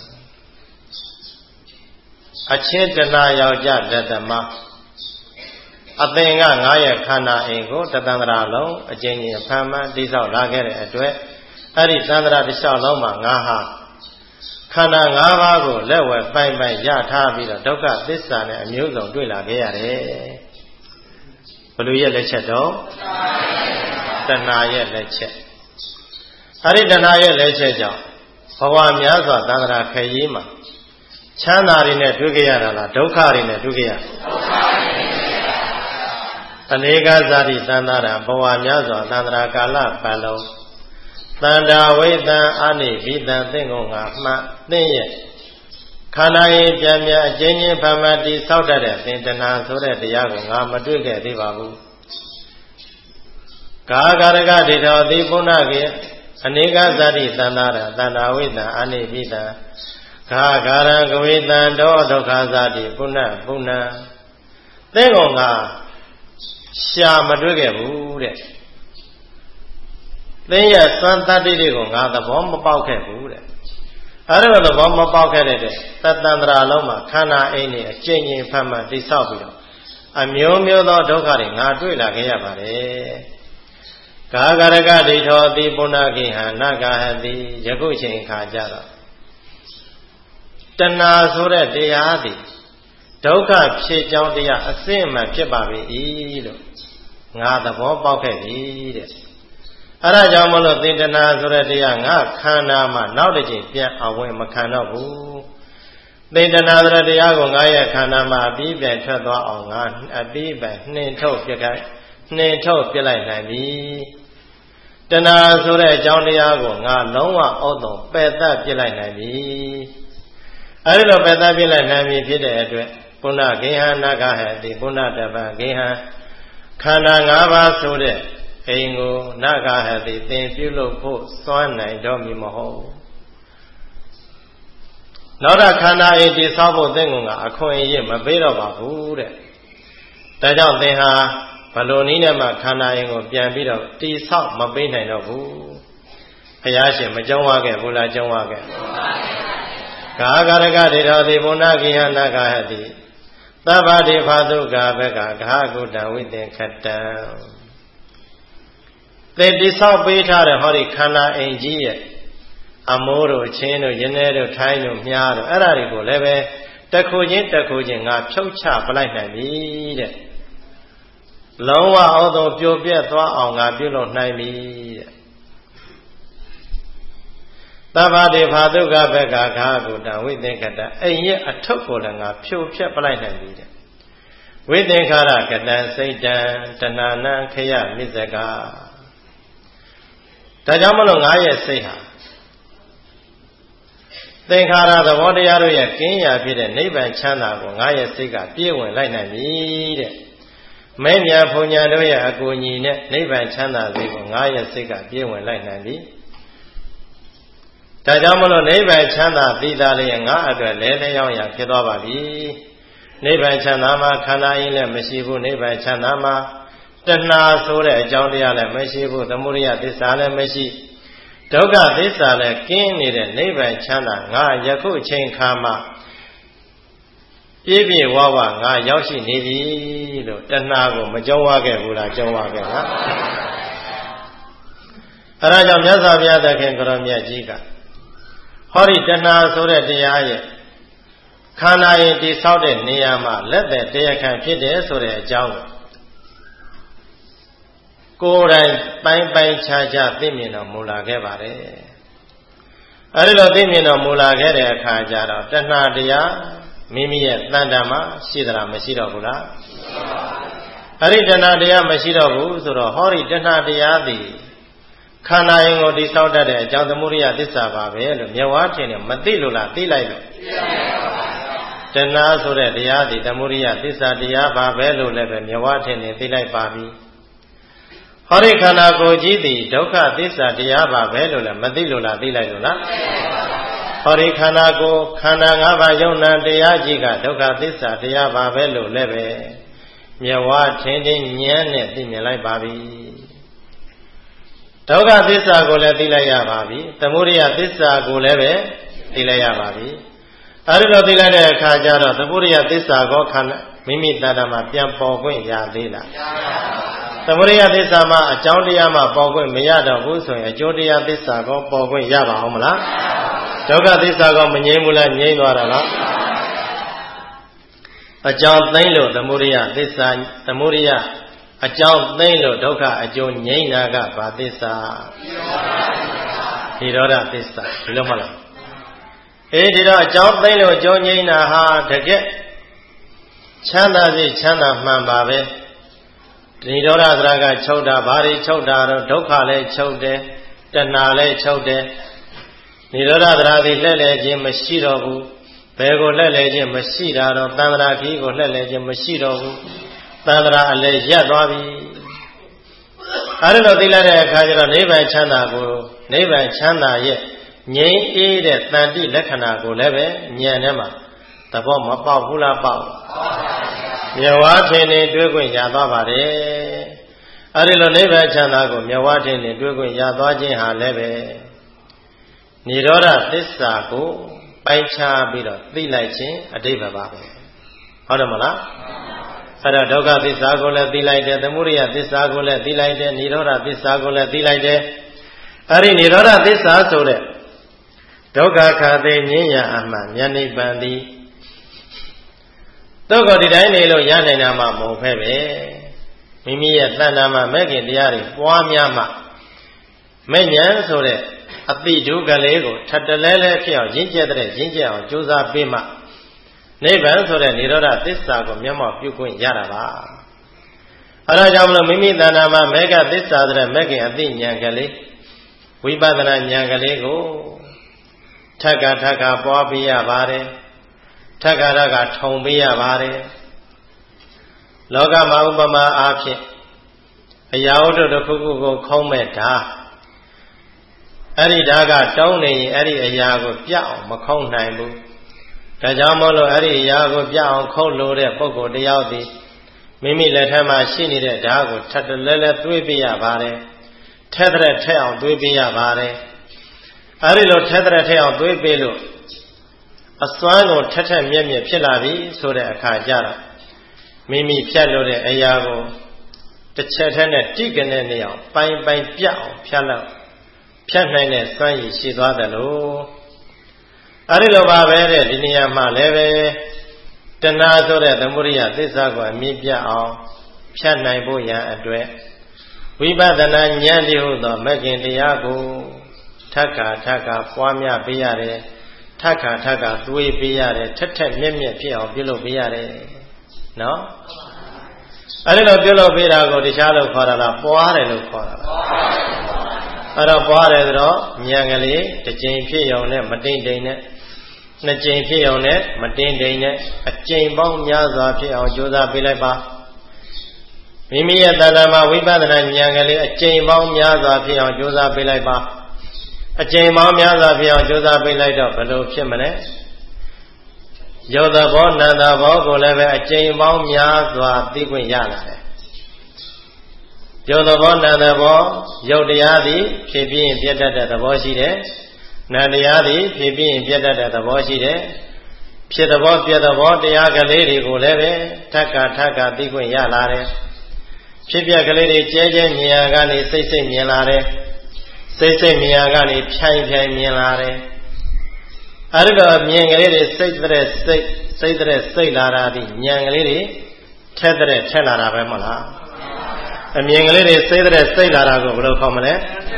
အချင်းတဏယောက်ျတတမအသင်္က9ရဲ့ခန္ဓာအိမ်ကိုတသန္တရာလုံးအကျဉ်းချင်းဖန်မှတိဆောက်လာခဲ့တဲ့အတွက်အဲ့ဒီသန္တရာတစ်လျှောက်လုံးမှာငါဟာခန္ဓာ၅ပါးကိုလက်ဝဲပိုင်ပိုင်ရထားပြီးတော့ဒုက္ခသစ္စာနဲ့အမျိုးစုံတွေ့လာခဲ့ရတယ်ဘယ်လိုရဲ့လက်ချက်တော့တဏှာရဲ့လက်ချက်အဲ့ဒီတဏှာရဲ့လက်ချက်ကြောင့်ဘဝများစွာသန္တရာခရီးမှာချမ်းသာတွေနဲ့တွေ့ကြရတာလားဒုက္ခတွေနဲ့တွေ့ကြရအနေကဇာတိသန္တာရဘဝများစွာသန္တရာကာလပတ်လုံးတန္တာဝိတံအနိဘိတံသင်္ကုံငါမှသင်ရဲ့ခန္ဓာရင်ပြန်ပြန်အကျဉ်းချင်းဖန်မှတိဆောက်တတ်တဲ့သင်္တနာဆိုတဲ့တရားကိုငါမတွေ့ခဲ့သေးပါဘူးကာကာရကဒိဋ္ဌောတိပုဏ္ဏကေအနေကဇာတိသန္တာရသန္တာဝိတံအနိပိတံခါဂါရံကဝေတံဒောဒုက္ခဇာတိပုဏ္ဏပုဏ္ဏသင်ကောင်ကရှာမတွေ့ခဲ့ဘူးတဲ့သင်ရဲ့သံတတ္တိတွေကိုငါသဘောမပေါက်ခဲ့ဘူးတဲ့အဲ့ဒါသဘောမပေါက်ခဲ့တဲ့သတ္တန္တရာလုံးမှာခန္ဓာအိမ်နဲ့အကျဉ်းချင်းဖတ်မှတိဆောက်ပြီးတော့အမျိုးမျိုးသောဒုက္ခတွေငါတွေ့လာခဲ့ရပါတယ်ကာဂရကဒိဋ္ဌောတိပုဏ္ဏကိဟံနာဂဟတိယခုချိန်ခါကြတော့တဏှာဆိုတဲ့တရားသည်ဒုက္ခဖြစ်ကြောင်းတရားအစစ်အမှန်ဖြစ်ပါပြီလို့ငါသဘောပေါက်ခဲ့ပြီတဲ့အဲ့ဒါကြောင့်မလို့သင်္တနာဆိုတဲ့တရားငါခန္ဓာမှာနောက်တစ်ချိန်ပြန်အဝင်မခံတော့ဘူးသင်္တနာဆိုတဲ့တရားကိုငါရဲ့ခန္ဓာမှာအပြီးပြန်ထွက်သွားအောင်ငါအပြီးပြန်နှင်ထုတ်ပြလိုက်နိုင်ပြီတဏှာဆိုတဲ့အကြောင်းတရားကိုငါလုံးဝအောက်တော့ပယ်သပြလိုက်နိုင်ပြီအဲဒီလိုပယ်သပြလိုက်နိုင်ပြီဖြစ်တဲ့အတွက်ပုဏ္ဏဂေဟနာဂဟတိပုဏ္ဏတပံဂေဟခန္ဓာ၅ပါးဆိုတဲ့အိမ်ကိုနာဂဟတိသင်ပြုလုပ်ဖို့စွမ်းနိုင်တော့မည်မဟုတ်နောက်တော့ခန္ဓာအိမ်တည်ဆောက်ဖို့သင်ကအခွင့်အရေးမပေးတော့ပါဘူးတဲ့ဒါကြောင့်သင်ဟာဘလို့နည်းနဲ့မှခန္ဓာအိမ်ကိုပြန်ပြီးတော့တည်ဆောက်မပေးနိုင်တော့ဘူးဘုရားရှင်မကြုံဝခဲ့ဘူးလားကြုံဝခဲ့ကာဂရကဒေထောတိပုဏ္ဏကိဟနာဂဟတိသဗ္ဗတိဖာသုကာဘကဂဟကုတံဝိသင်္ခတံသင်တိဆောက်ပေးထားတဲ့ဟောဒီခန္ဓာအိမ်ကြီးရဲ့အမိုးတို့ချင်းတို့ရင်းနေတို့ထိုင်းတို့မြားတို့အဲ့ဒါတွေကိုလည်းပဲတစ်ခုချင်းငါဖြုတ်ချပလိုက်နိုင်ပြီတဲ့လုံးဝအောင်သောပြိုပြက်သွားအောင်ငါပြုလုပ်နိုင်ပြီတဲ့သဗ္ဗတိဖာသုကဘကဂါကုတံဝိသင်္ခတအိမ်ရဲ့အထုပ်ကိုလည်းငါဖြိုဖျက်ပလိုက်နိုင်ပြီတဲ့ဝိသင်္ခါရကတံစိတ်တံတဏနံခယမိဇကဒါကြောင့်မလို့ငါရဲ့စိတ်ဟာသင်္ခါရသဘောတရားတို့ရဲ့ကင်းရာဖြစ်တဲ့နိဗ္ဗာန်ချမ်းသာကိုငါရဲ့စိတ်ကပြည့်ဝင်လိုက်နိုင်ပြီတဲ့မဲမြတ်ဘုံညာတို့ရဲ့အကူအညီနဲ့နိဗ္ဗာန်ချမ်းသာစေကိုငါရဲ့စိတ်ကပြည့်ဝင်လိုက်နိုင်ပြီဒါကြောင့်မလို့နိဗ္ဗာန်ချမ်းသာသိတာလည်းငါအတွက်လဲလျောင်းရာဖြစ်သွားပါပြီနိဗ္ဗာန်ချမ်းသာမှာခန္ဓာရင်းလည်းမရှိဘူးနိဗ္ဗာန်ချမ်းသာမှာတဏှာဆိုတဲ့အကြောင်းတရားလည်းမရှိဘူးသမုဒယသစ္စာလည်းမရှိဒုက္ခသစ္စာလည်းကင်းနေတဲ့နိဗ္ဗာန်ချမ်းသာငါယခုအချိန်ခါမှာပြည့်ပြည့်ဝဝငါရောက်ရှိနေပြီလို့တဏှာကိုမကြုံဝခဲ့ဘူးလားကြုံဝခဲ့လားအဲဒါကြောင့်မြတ်စွာဘုရားသခင်ကိုရောမြတ်ကြီးကဟောဒီတဏှာဆိုတဲ့တရားရဲ့ခန္ဓာရင်တိဆောက်တဲ့နေရာမှာလက်သက်တရားခံဖြစ်တယ်ဆိုတဲ့အကြောင်းကိုယ်တိုင်ပိုင်းခြားခြားသိမြင်တော်မူလာခဲ့ပါတယ်အဲဒီလိုသိမြင်တော်မူလာခဲ့တဲ့အခါကျတော့တဏှာတရားမိမိရဲ့တဏ္ဍာမှာရှိသလားမရှိတော့ဘူးလားအဲဒီတဏှာတရားမရှိတော့ဘူးဆိုတော့ဟောဒီတဏှာတရားသည်ခန္ဓာရင်ကိုတိဆောက်တတ်တဲ့အကြောင်းသမုဒိယသစ္စာပါပဲလို့မြတ်ဝါထင်တယ်မသိလို့လားသိလိုက်လို့တဏှာဆိုတဲ့တရားသည်သမုဒိယသစ္စာတရားပါပဲလို့လည်းပဲမြတ်ဝါထင်တယ်သိလိုက်ပါပြီဟောဒီခန္ဓာကိုယ်ကြီးသည်ဒုက္ခသစ္စာတရားပါပဲလို့လည်းမသိလို့လားသိလိုက်လို့လားဟောဒီခန္ဓာကိုယ်ခန္ဓာ၅ပါးယုံနာတရားကြီးကဒုက္ခသစ္စာတရားပါပဲလို့လည်းပဲမြတ်ဝါထင်ခြင်းဉာဏ်နဲ့သိမြင်လိုက်ပါပြီဒုက္ခသစ္စာကိုလည်းသိလိုက်ရပါပြီသမုဒယသစ္စာကိုလည်းပဲသိလိုက်ရပါပြီအဲဒီလိုသိလိုက်တဲ့အခါကျတော့သမုဒယသစ္စာကိုခန္ဓာမိမိတဏ္ဍာမှာပြန်ပေါ်ခွင့်ရသေးလားသမုဒယသစ္စာမှာအကြောင်းတရားမှာပေါ်ခွင့်မရတော့ဘူးဆိုရင်အကျိုးတရားသစ္စာကိုပေါ်ခွင့်ရပါအောင်မလားဒုက္ခသစ္စာကိုမငြိမ်းဘူးလားငြိမ်းသွားတာလားအကြောင်းသိလို့သမုဒယသစ္စာသမုဒယအကြောင်းသိလို့ဒုက္ခအကျိုးငြိမ်းတာကဘာသစ္စာနိရောဓသစ္စာဒီလိုမလားဒီတော့အကြောင်းသိလို့အကျိုးငြိမ်းတာဟာတကယ်ချမ်းသာစေချမ်းသာမှန်ပါပဲနိရောဓသရကချုပ်တာဘာတွေချုပ်တာတော့ဒုက္ခလည်းချုပ်တယ်တဏှာလည်းချုပ်တယ်နိရောဓသရသည်လှည့်လည်ခြင်းမရှိတော့ဘူးဘယ်ကိုလှည့်လည်ခြင်းမရှိတာတော့သံဃာခီးကိုလှည့်လည်ခြင်းမရှိတော့ဘူးသံဃာအလည်းရပ်သွားပြီအဲဒီလိုသိလိုက်တဲ့အခါကျတော့နိဗ္ဗာန်ချမ်းသာကိုနိဗ္ဗာန်ချမ်းသာရဲ့ငြိမ်းအေးတဲ့တန်တိလက္ခဏာကိုလည်းပဲဉာဏ်ထဲမှာသဘောမပေါက်ဘူးလားပေါက်မျက်ဝါးထင်နေတွေ့ခွင့်ရသွားပါတယ်အဲဒီလိုနိဗ္ဗာန်ချမ်းသာကိုမျက်ဝါးထင်နေတွေ့ခွင့်ရသွားခြင်းဟာလည်းပဲនិရောဓသစ္စာကိုပိုင်းခြားပြီးတော့သိလိုက်ခြင်းအဓိပ္ပာယ်ပါပဲဟုတ်တယ်မလားအဲ့တော့ဒုက္ခသစ္စာကိုလည်းသိလိုက်တယ်သမုဒယသစ္စာကိုလည်းသိလိုက်တယ်និရောဓသစ္စာကိုလည်းသိလိုက်တယ်အဲ့ဒီនិရောဓသစ္စာဆိုတဲ့ဒုက္ခခါသိငြိမ်းရာအမှန်ဉာဏ်နိဗ္ဗာန်သည်တော့ဒီတိုင်းနေလို့ရနိုင်တာမှမဟုတ်ပဲမိမိရဲ့တဏ္ဍာမှာမဲ့ခင်တရားတွေပွားများမှမဲ့ဉာဏ်ဆိုတဲ့အတိဒုက္ခလေးကိုထပ်တလဲလဲဖြစ်အောင်ရင့်ကျက်တဲ့ရင့်ကျက်အောင်ကြိုးစားပေးမှနိဗ္ဗာန်ဆိုတဲ့និရောဓသစ္စာကိုမျက်မှောက်ပြုခွင့်ရတာပါအဲဒါကြောင့်မလို့မိမိတဏ္ဍာမှာမဲ့ကသစ္စာဆိုတဲ့မဲ့ခင်အတိဉာဏ်ကလေးဝိပဿနာဉာဏ်ကလေးကိုထပ်ကပွားပေးရပါတယ်ထပ်ကထုံပေးရပါတယ်လောကမှာဥပမာအားဖြင့်အရာဝတ္ထုတစ်ခုခုကိုခုံးမဲ့ဓာတ်အဲ့ဒီဓာတ်ကတောင်းနေရင်အဲ့ဒီအရာကိုပြတ်အောင်မခုံးနိုင်ဘူးဒါကြောင့်မို့လို့အဲ့ဒီအရာကိုပြတ်အောင်ခုံးလို့တဲ့ပုဂ္ဂိုလ်တယောက်ဒီမိမိလက်ထက်မှာရှိနေတဲ့ဓာတ်ကိုထပ်တလဲလဲတွေးပြရပါတယ်ထက်တဲ့ထက်အောင်တွေးပြရပါတယ်အဲ့ဒီလိုထက်တဲ့ထက်အောင်တွေးပြလို့အစွမ်းကိုထက်မြက်ဖြစ်လာပြီဆိုတဲ့အခါကျတော့မိမိဖြတ်လို့တဲ့အရာကိုတစ်ချက်ထဲနဲ့တိကနေနေအောင်ပိုင်းပြတ်အောင်ဖြတ်နိုင်တဲ့စွမ်းရည်ရှိသွားတယ်လို့အဲဒီလိုပါပဲတဲ့ဒီနေရာမှာလည်းပဲတဏှာဆိုတဲ့သမုဒိယသစ္စာကိုအမြင့်ပြတ်အောင်ဖြတ်နိုင်ဖို့ရန်အတွက်ဝိပဿနာဉာဏ်တည်းဟုသောမဂ္ဂင်တရားကိုထပ်ခါပွားများပေးရတယ်ထပ်ခါသွေးပေးရတယ်ထက်မြက်ဖြစ်အောင်ပြုလုပ်ပေးရတယ်နော်အဲဒီလိုပြုလုပ်ပေးတာကိုတခြားလို့ခေါ်တာလားပွားတယ်လို့ခေါ်တာလားအဲ့တော့ပွားတယ်ဆိုတော့ဉာဏ်ကလေးတစ်ကြိမ်ဖြစ်ရုံနဲ့မတိမ်တိမ်နဲ့နှစ်ကြိမ်ဖြစ်ရုံနဲ့မတိမ်တိမ်နဲ့အကြိမ်ပေါင်းများစွာဖြစ်အောင်ကြိုးစားပေးလိုက်ပါမိမိရဲ့တဏ္ဍာမှာဝိပဿနာဉာဏ်ကလေးအကြိမ်ပေါင်းများစွာဖြစ်အောင်ကြိုးစားပေးလိုက်ပါအကြိမ်ပေါင်းများစွာဖြစ်အောင်ကြိုးစားပေးလိုက်တော့ဘယ်လိုဖြစ်မလဲရုပ်သဘောနာမ်သဘောကိုလည်းပဲအကျဉ်းပေါင်းများစွာသိခွင့်ရလာတယ်ရုပ်သဘောနာမ်သဘောရုပ်တရားသည်ဖြစ်ပြီးရင်ပြတ်တတ်တဲ့သဘောရှိတယ်နာမ်တရားသည်ဖြစ်ပြီးရင်ပြတ်တတ်တဲ့သဘောရှိတယ်ဖြစ်သဘောပြတ်သဘောတရားကလေးတွေကိုလည်းပဲထပ်ကသိခွင့်ရလာတယ်ဖြစ်ပြကလေးတွေကျဲမြင်ရကနေစိတ်မြင်လာတယ်စိတ်မြင်ရကနေဖြိုင်မြင်လာတယ်အဲ့ဒါမြင်ကလေးတွေစိတ်လာတာဒီဉာဏ်ကလေးတွေထက်လာတာပဲမဟုတ်လားအမြင်ကလေးတွေစိတ်လာတာကိုဘယ်လိုခေါ်မလဲ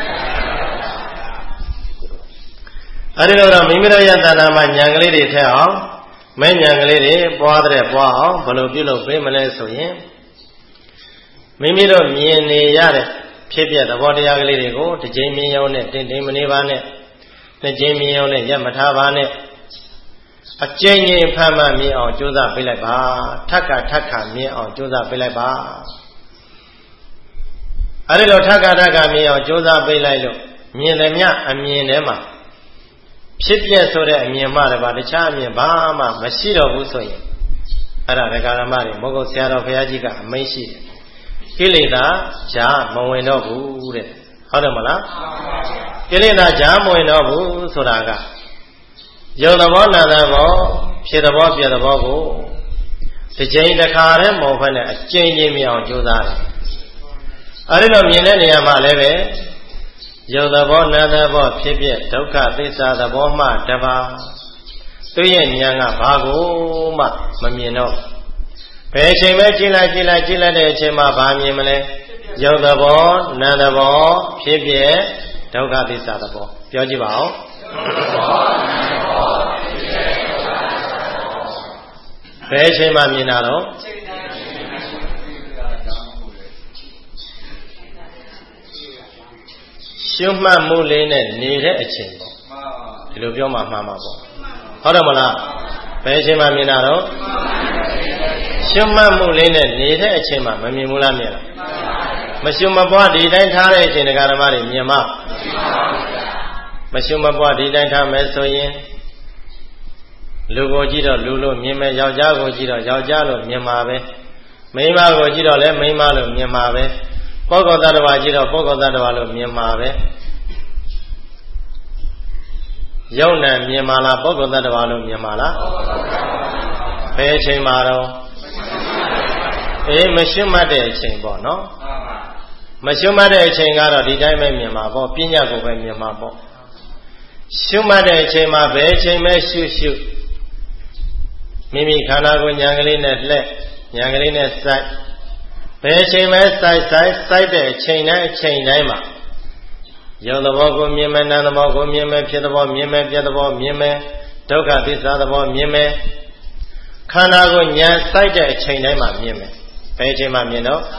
အဲ့ဒီတော့မိမိတို့ရဲ့တဏ္ဍာမှာဉာဏ်ကလေးတွေထက်အောင်မဲ့ဉာဏ်ကလေးတွေပွားအောင်ဘယ်လိုပြုလုပ်ပေးမလဲဆိုရင်မိမိတို့မြင်နေရတဲ့ဖြစ်ပြသဘောတရားကလေးတွေကိုတစ်ချိန်မြင်ရုံနဲ့တင်မနေပါနဲ့နှစ်ကြိမ်မြင်အောင်နဲ့ရပ်မထားပါနဲ့အကျဉ်းချင်းဖမ်းမှမြင်အောင်ကြိုးစားပေးလိုက်ပါထပ်ခါမြင်အောင်ကြိုးစားပေးလိုက်ပါအဲဒီလိုထပ်ခါမြင်အောင်ကြိုးစားပေးလိုက်လို့မြင်တယ်မြအမြင်ထဲမှာဖြစ်ပြဆိုတဲ့အမြင်မှလည်းပါတခြားအမြင်ဘာမှမရှိတော့ဘူးဆိုရင်အဲ့ဒါဒကာရမတွေမဟုတ်ဆရာတော်ဘုရားကြီးကအမိန့်ရှိတယ်ကိလေသာဈာမဝင်တော့ဘူးတဲ့ဟုတ်တယ်မလားကိလေသာဈာမဝင်တော့ဘူးဆိုတာကယုံသဘောနာသဘောဖြစ်သဘောပြသဘောကိုတစ်ချိန်တစ်ခါတည်းမဟုတ်ဘဲနဲ့အကျဉ်းချင်းမြအောင်ကြိုးစားတယ်အဲဒီလိုမြင်တဲ့နေရာမှာလည်းပဲယုံသဘောနာသဘောဖြစ်ပြဒုက္ခသစ္စာသဘောမှတပါသူရဲ့ဉာဏ်ကဘာကိုမှမမြင်တော့ဘယ်အချိန်ပဲကြည့်လိုက်တဲ့အချိန်မှာဘာမြင်မလဲယုံသဘောနာသဘောဖြစ်ပြဒုက္ခသစ္စာသဘောပြောကြည့်ပါဦးဘယ်အချိန်မှမြင်တာတော့ရှုမှတ်မှုလေးနဲ့နေတဲ့အချိန်ပေါ့ဒီလိုပြောမှမှန်မှာပေါ့ဟုတ်တယ်မလားဘယ်အချိန်မှမြင်တာတော့ရှုမှတ်မှုလေးနဲ့နေတဲ့အချိန်မှမမြင်ဘူးလားမြင်လားမရှုမပွားဒီတိုင်းထားတဲ့အချိန်ဒကာဓမ္မတွေမြင်မှာမရှုမပွားဒီတိုင်းထားမယ်ဆိုရင်လူကိုကြည့်တော့လူလို့မြင်မယ်ယောက်ျားကိုကြည့်တော့ယောက်ျားလို့မြင်မှာပဲမိန်းမကိုကြည့်တော့လည်းမိန်းမလို့မြင်မှာပဲပုဂ္ဂိုလ်သတ္တဝါကြည့်တော့ပုဂ္ဂိုလ်သတ္တဝါလို့မြင်မှာပဲယုံနဲ့မြင်မှာလားပုဂ္ဂိုလ်သတ္တဝါလို့မြင်မှာလားဘယ်အချိန်မှာတော့မရှုမှတ်တဲ့အချိန်ပေါ့နော်မရှုမှတ်တဲ့အချိန်ကတော့ဒီတိုင်းပဲမြင်မှာပေါ့ပညာကိုပဲမြင်မှာပေါ့ရှုမှတ်တဲ့အချိန်မှာဘယ်အချိန်ပဲရှုမိမိခန္ဓာကိုယ်ဉာဏ်ကလေးနဲ့လှည့်ဉာဏ်ကလေးနဲ့စိုက်ဘယ်အချိန်ပဲစိုက်တဲ့အချိန်တိုင်းမှာယုံသဘောကိုမြင်မယ်နာမ်သဘောကိုမြင်မယ်ဖြစ်သဘောမြင်မယ်ပြတ်သဘောမြင်မယ်ဒုက္ခသစ္စာသဘောမြင်မယ်ခန္ဓာကိုယ်ဉာဏ်စိုက်တဲ့အချိန်တိုင်းမှာမြင်မယ်ဘယ်အချိန်မှမြင်တော့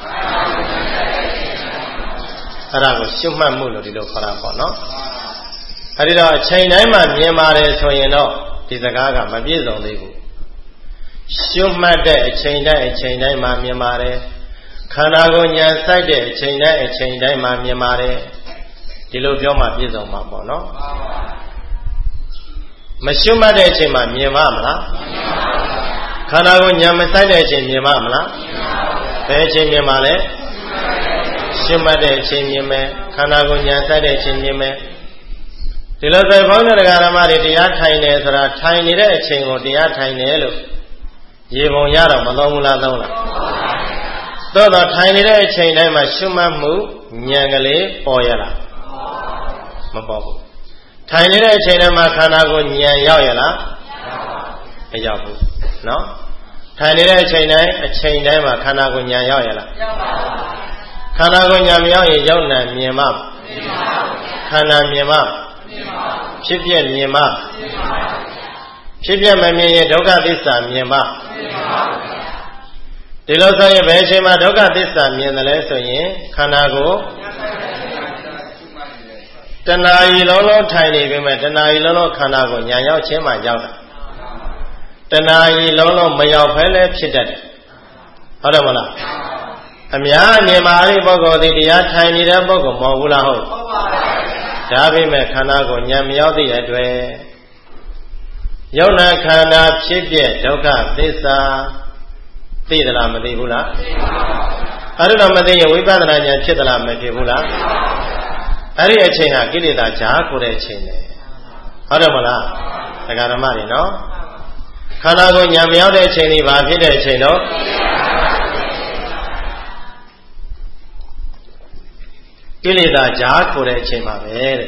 အဲ့ဒါကိုရှုမှတ်မှုလို့ဒီလိုခေါ်တာပေါ့နော်အဲ့ဒီတော့အချိန်တိုင်းမှာမြင်ပါတယ်ဆိုရင်တော့ဒီစကားကမပြည့်စုံသေးဘူးရှုမှတ်တဲ့အချိန်တိုင်းမှာမြင်ပါတယ်ခန္ဓာကိုယ်ဉာဏ်စိုက်တဲ့အချိန်တိုင်းမှာမြင်ပါတယ်ဒီလိုပြောမှပြည့်စုံမှာပေါ့နော်မရှုမှတ်တဲ့အချိန်မှာမြင်ပါမလားခန္ဓာကိုယ်ဉာဏ်မစိုက်တဲ့အချိန်မြင်ပါမလားဘယ်အချိန်မြင်ပါလဲရှုမှတ်တဲ့အချိန်မြင်မယ်ခန္ဓာကိုယ်ဉာဏ်စိုက်တဲ့အချိန်မြင်မယ်ဒီလိုဆိုဘုန်းကြီးတရားဓမ္မတွေတရားထိုင်တယ်ဆိုတာထိုင်နေတဲ့အချိန်ကိုတရားထိုင်တယ်လို့ရေပုံရတော့မသုံးဘူးလားသုံးလားသို့တော့ထိုင်နေတဲ့အချိန်တိုင်းမှာရှုမှတ်မှုဉာဏ်ကလေးပေါ်ရလားမပေါ်ဘူးထိုင်နေတဲ့အချိန်တိုင်းမှာခန္ဓာကိုယ်ဉာဏ်ရောက်ရလားမရောက်ဘူးနော်ထိုင်နေတဲ့အချိန်တိုင်းမှာခန္ဓာကိုယ်ဉာဏ်ရောက်ရလားရောက်ပါဘူးခန္ဓာကိုယ်ဉာဏ်မရောက်ရင်ရောက်နာမြင်မှခန္ဓာမြင်မှဖြစ်ပြမြင်မှဖြစ်ပြမမြင်ရင်ဒုက္ခသစ္စာမြင်မှဒီလိုဆိုရင်ဘယ်အချိန်မှာဒုက္ခသစ္စာမြင်တယ်လဲဆိုရင်ခန္ဓာကိုယ်တဏှာကြီးလုံးလုံးထိုင်နေပြီမဲ့တဏှာကြီးလုံးလုံးခန္ဓာကိုဉာဏ်ရောက်ခြင်းမှရောက်တာတဏှာကြီးလုံးလုံးမရောက်ဖဲလဲဖြစ်တတ်တယ်ဟုတ်တယ်မလားအများအနေမှာအဲ့ဒီပုဂ္ဂိုလ်ဒီတရားထိုင်နေတဲ့ပုဂ္ဂိုလ်မဟုတ်ဘူးလားဟုတ်ပါဘူးဒါပေမဲ့ခန္ဓာကိုဉာဏ်မရောက်တဲ့အတွက်ယုံနာခန္ဓာဖြစ်ပြဒုက္ခသစ္စာသိသလားမသိဘူးလားသိပါဘူးအဲ့ဒါတော့မသိရင်ဝိပဿနာဉာဏ်ဖြစ်သလားမဖြစ်ဘူးလားအဲ့ဒီအချိန်ကကိလေသာကြားကိုတဲ့အချိန်လေဟုတ်တယ်မလားတရားဓမ္မတွေနော်ခန္ဓာကိုဉာဏ်မရောက်တဲ့အချိန်လေးဘာဖြစ်တဲ့အချိန်တော့ကိလေသာကြားကိုတဲ့အချိန်ပါပဲတဲ့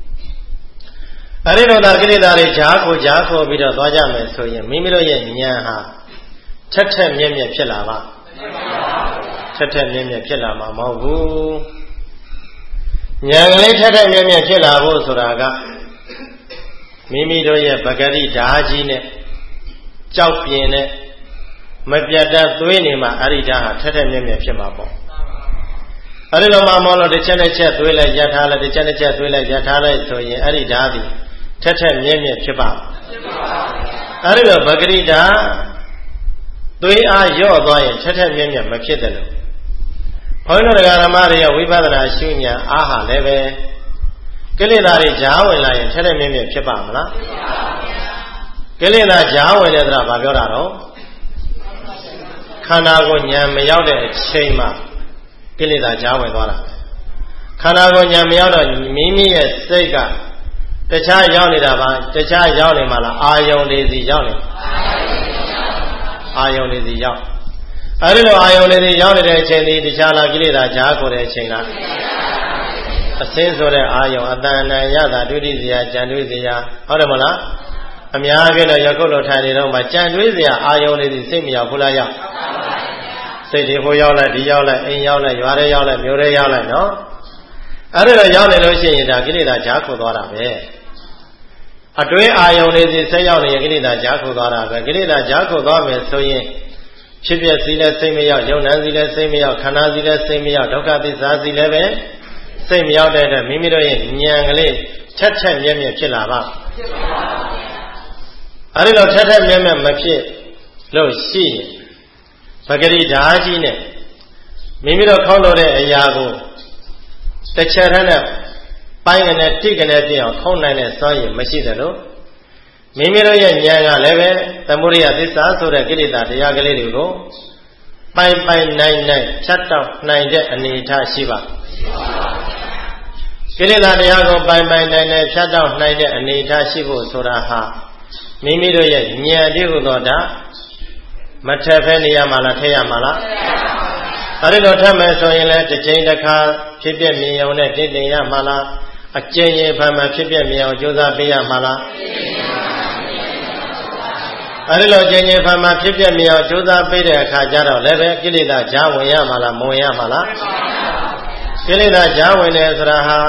အဲ့ဒီတော့ကိလေသာတွေကြားကိုပြီးတော့သွားကြမယ်ဆိုရင်မိမိတို့ရဲ့ဉာဏ်ဟာထက်မြက်မြက်ဖြစ်လာပါထက်မြက်မြက်ဖြစ်လာမှာမဟုတ်ဘူးဉာဏ်ကလေးထက်မြက်မြက်ဖြစ်လာဖို့ဆိုတာကမိမိတို့ရဲ့ပဂရိဓာကြီးနဲ့ကြောက်ပြင်းနဲ့မပြတ်တတ်သွေးနေမှာအရိဓာဟာထက်မြက်မြက်ဖြစ်မှာပေါ့အဲ့ဒီလိုမှမောလို့တစ်ချက်တစ်ချက်သွေးလိုက်ရထားလိုက်တစ်ချက်တစ်ချက်သွေးလိုက်ရထားလိုက်ဆိုရင်အရိဓာသည်ထက်မြက်မြက်ဖြစ်ပါအဲ့ဒီလိုပဂရိဓာသွေးအားလျော့သွားရင်ထက်မြက်မြက်မဖြစ်တယ်လို့ဘုန်းကြီးတို့ဓမ္မတွေရဲ့ဝိပဿနာရှုဉာဏ်အားဟာလည်းပဲကိလေသာတွေကြားဝင်လာရင်ထက်မြက်မြက်ဖြစ်ပါမလားကိလေသာကြားဝင်တဲ့ဆိုတာဘာပြောတာတော့ခန္ဓာကိုဉာဏ်မရောက်တဲ့အချိန်မှာကိလေသာကြားဝင်သွားတာခန္ဓာကိုဉာဏ်မရောက်တော့မိမိရဲ့စိတ်ကတခြားရောက်နေတာပါတခြားရောက်နေမှလားအာယုန်တွေစီရောက်နေအာယုန်တွေစီရောက်အဲဒီလိုအာယုန်တွေရောက်နေတဲ့အချိန်ဒီတခြားလားကိလေသာကြားကိုတဲ့အချိန်လားအစင်းဆိုတဲ့အာယုန်အတန်အနံရတာဒုတိယဇာကြံတွေးဇာဟုတ်တယ်မလားအများကြီးတော့ယခုလိုထိုင်နေတော့မှကြံတွေးဇာအာယုန်တွေစီစိတ်မရောက်ဘူးလားရောက်စိတ်တွေဟိုရောက်လိုက်ဒီရောက်လိုက်အိမ်ရောက်လိုက်ရွာထဲရောက်လိုက်မြို့ထဲရောက်လိုက်နော်အဲ့ဒါတော့ရောက်နေလို့ရှိရင်ဒါကိလေသာကြားခုသွားတာပဲအတွင်းအာယုန်တွေစီဆက်ရောက်နေရင်ကိလေသာကြားခုသွားတာပဲကိလေသာကြားခုသွားမယ်ဆိုရင်ဖြစ်ပြစီလဲစိတ်မရောက်ယုံနံစီလဲစိတ်မရောက်ခန္ဓာစီလဲစိတ်မရောက်ဒုက္ခသစ္စာစီလဲပဲစိတ်မရောက်တဲ့အတွက်မိမိတို့ရဲ့ဉာဏ်ကလေးထက်မြက်မြက်ဖြစ်လာပါဖြစ်ပါဘူးအဲ့ဒီတော့ထက်မြက်မြက်မဖြစ်လို့ရှိရင်ပဂရိဓာကြီးနဲ့မိမိတို့ခေါင်းတော်တဲ့အရာကိုတစ်ချက်တည်းနဲ့ပပိုင်းကနေတိကနေပြအောင်ခုံနိုင်တဲ့စွမ်းရည်မရှိတယ်လို့မိမိတို့ရဲ့ဉာဏ်ကလည်းပဲသမုဒိယသစ္စာဆိုတဲ့ကိလေသာတရားကလေးတွေကိုပိုင်းပိုင်းနိုင်နိုင်ဖြတ်တောက်နိုင်တဲ့အနေအထားရှိပါကိလေသာတရားကိုပိုင်းပိုင်းနိုင်နိုင်ဖြတ်တောက်နိုင်တဲ့အနေအထားရှိဖို့ဆိုတာဟာမိမိတို့ရဲ့ဉာဏ်တည်းဟူသောဒါမထက်ဖဲနေရမှာလားထည့်ရမှာလားအဲဒီလိုထပ်မယ်ဆိုရင်လည်းတစ်ချိန်တစ်ခါဖြစ်ပြမြင်ုံနဲ့တည်တင်ရမှာလားအကျဉ်းရင်ဖန်မှဖြစ်ပြမြင်အောင်ကြိုးစားပေးရမှာလားအဲဒီလိုအကျဉ်းရင်ဖန်မှဖြစ်ပြမြင်အောင်ကြိုးစားပေးတဲ့အခါကျတော့လည်းပဲကိလေသာကြားဝင်ရမှာလားမဝင်ရမှာလားကိလေသာကြားဝင်တယ်ဆိုတာဟာ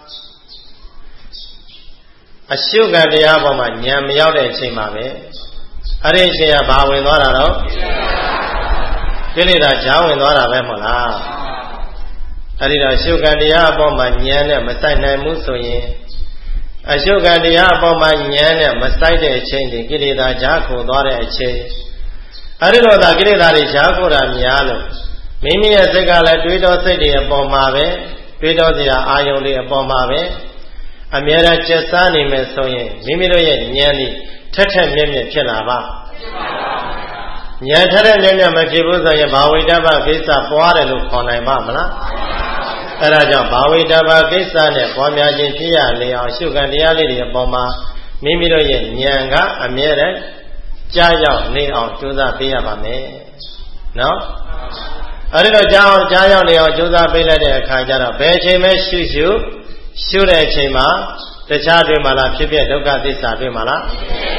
အရှုခံတရားပေါ်မှာဉာဏ်မရောက်တဲ့အချိန်မှာပဲအဲ့ဒီအချိန်ကဘာဝင်သွားတာတော့ကိလေသာကြားဝင်သွားတာပဲမဟုတ်လားအဲ့ဒီတော့အရှုခံတရားအပေါ်မှာဉာဏ်နဲ့မစိုက်နိုင်ဘူးဆိုရင်အရှုခံတရားအပေါ်မှာဉာဏ်နဲ့မစိုက်တဲ့အချိန်ဒီကိလေသာကြားခိုသွားတဲ့အချိန်အဲ့ဒီတော့ဒါကိလေသာတွေကြားခိုတာများလို့မိမိရဲ့စိတ်ကလည်းတွေးတောစိတ်တွေအပေါ်မှာပဲတွေးတောစရာအာယုန်တွေအပေါ်မှာပဲအမြဲတမ်းကျက်စားနေမယ်ဆိုရင်မိမိတို့ရဲ့ဉာဏ်นี่ထက်ထက်မြက်မြက်ဖြစ်လာပါဉာဏ်ထက်ထက်မြက်မြက်မဖြစ်ဘူးဆိုရင်ဘာဝိတ္တပကိစ္စပွားတယ်လို့ခေါ်နိုင်ပါမလားအဲဒါကြောင့်ဘာဝိတ္တပကိစ္စနဲ့ပွားများခြင်းဖြစ်ရလေအောင်ရှုခံတရားလေးတွေအပေါ်မှာမိမိတို့ရဲ့ဉာဏ်ကအမြဲတမ်းကြားရောက်နေအောင်ကြိုးစားပေးရပါမယ်နော်အဲဒီတော့ကြားရောက်နေအောင်ကြိုးစားပေးလိုက်တဲ့အခါကျတော့ဘယ်အချိန်မှရှုတဲ့အချိန်မှာတခြားတွေ့မှာလားဖြစ်ဖြစ်ဒုက္ခသစ္စာတွေ့မှာလား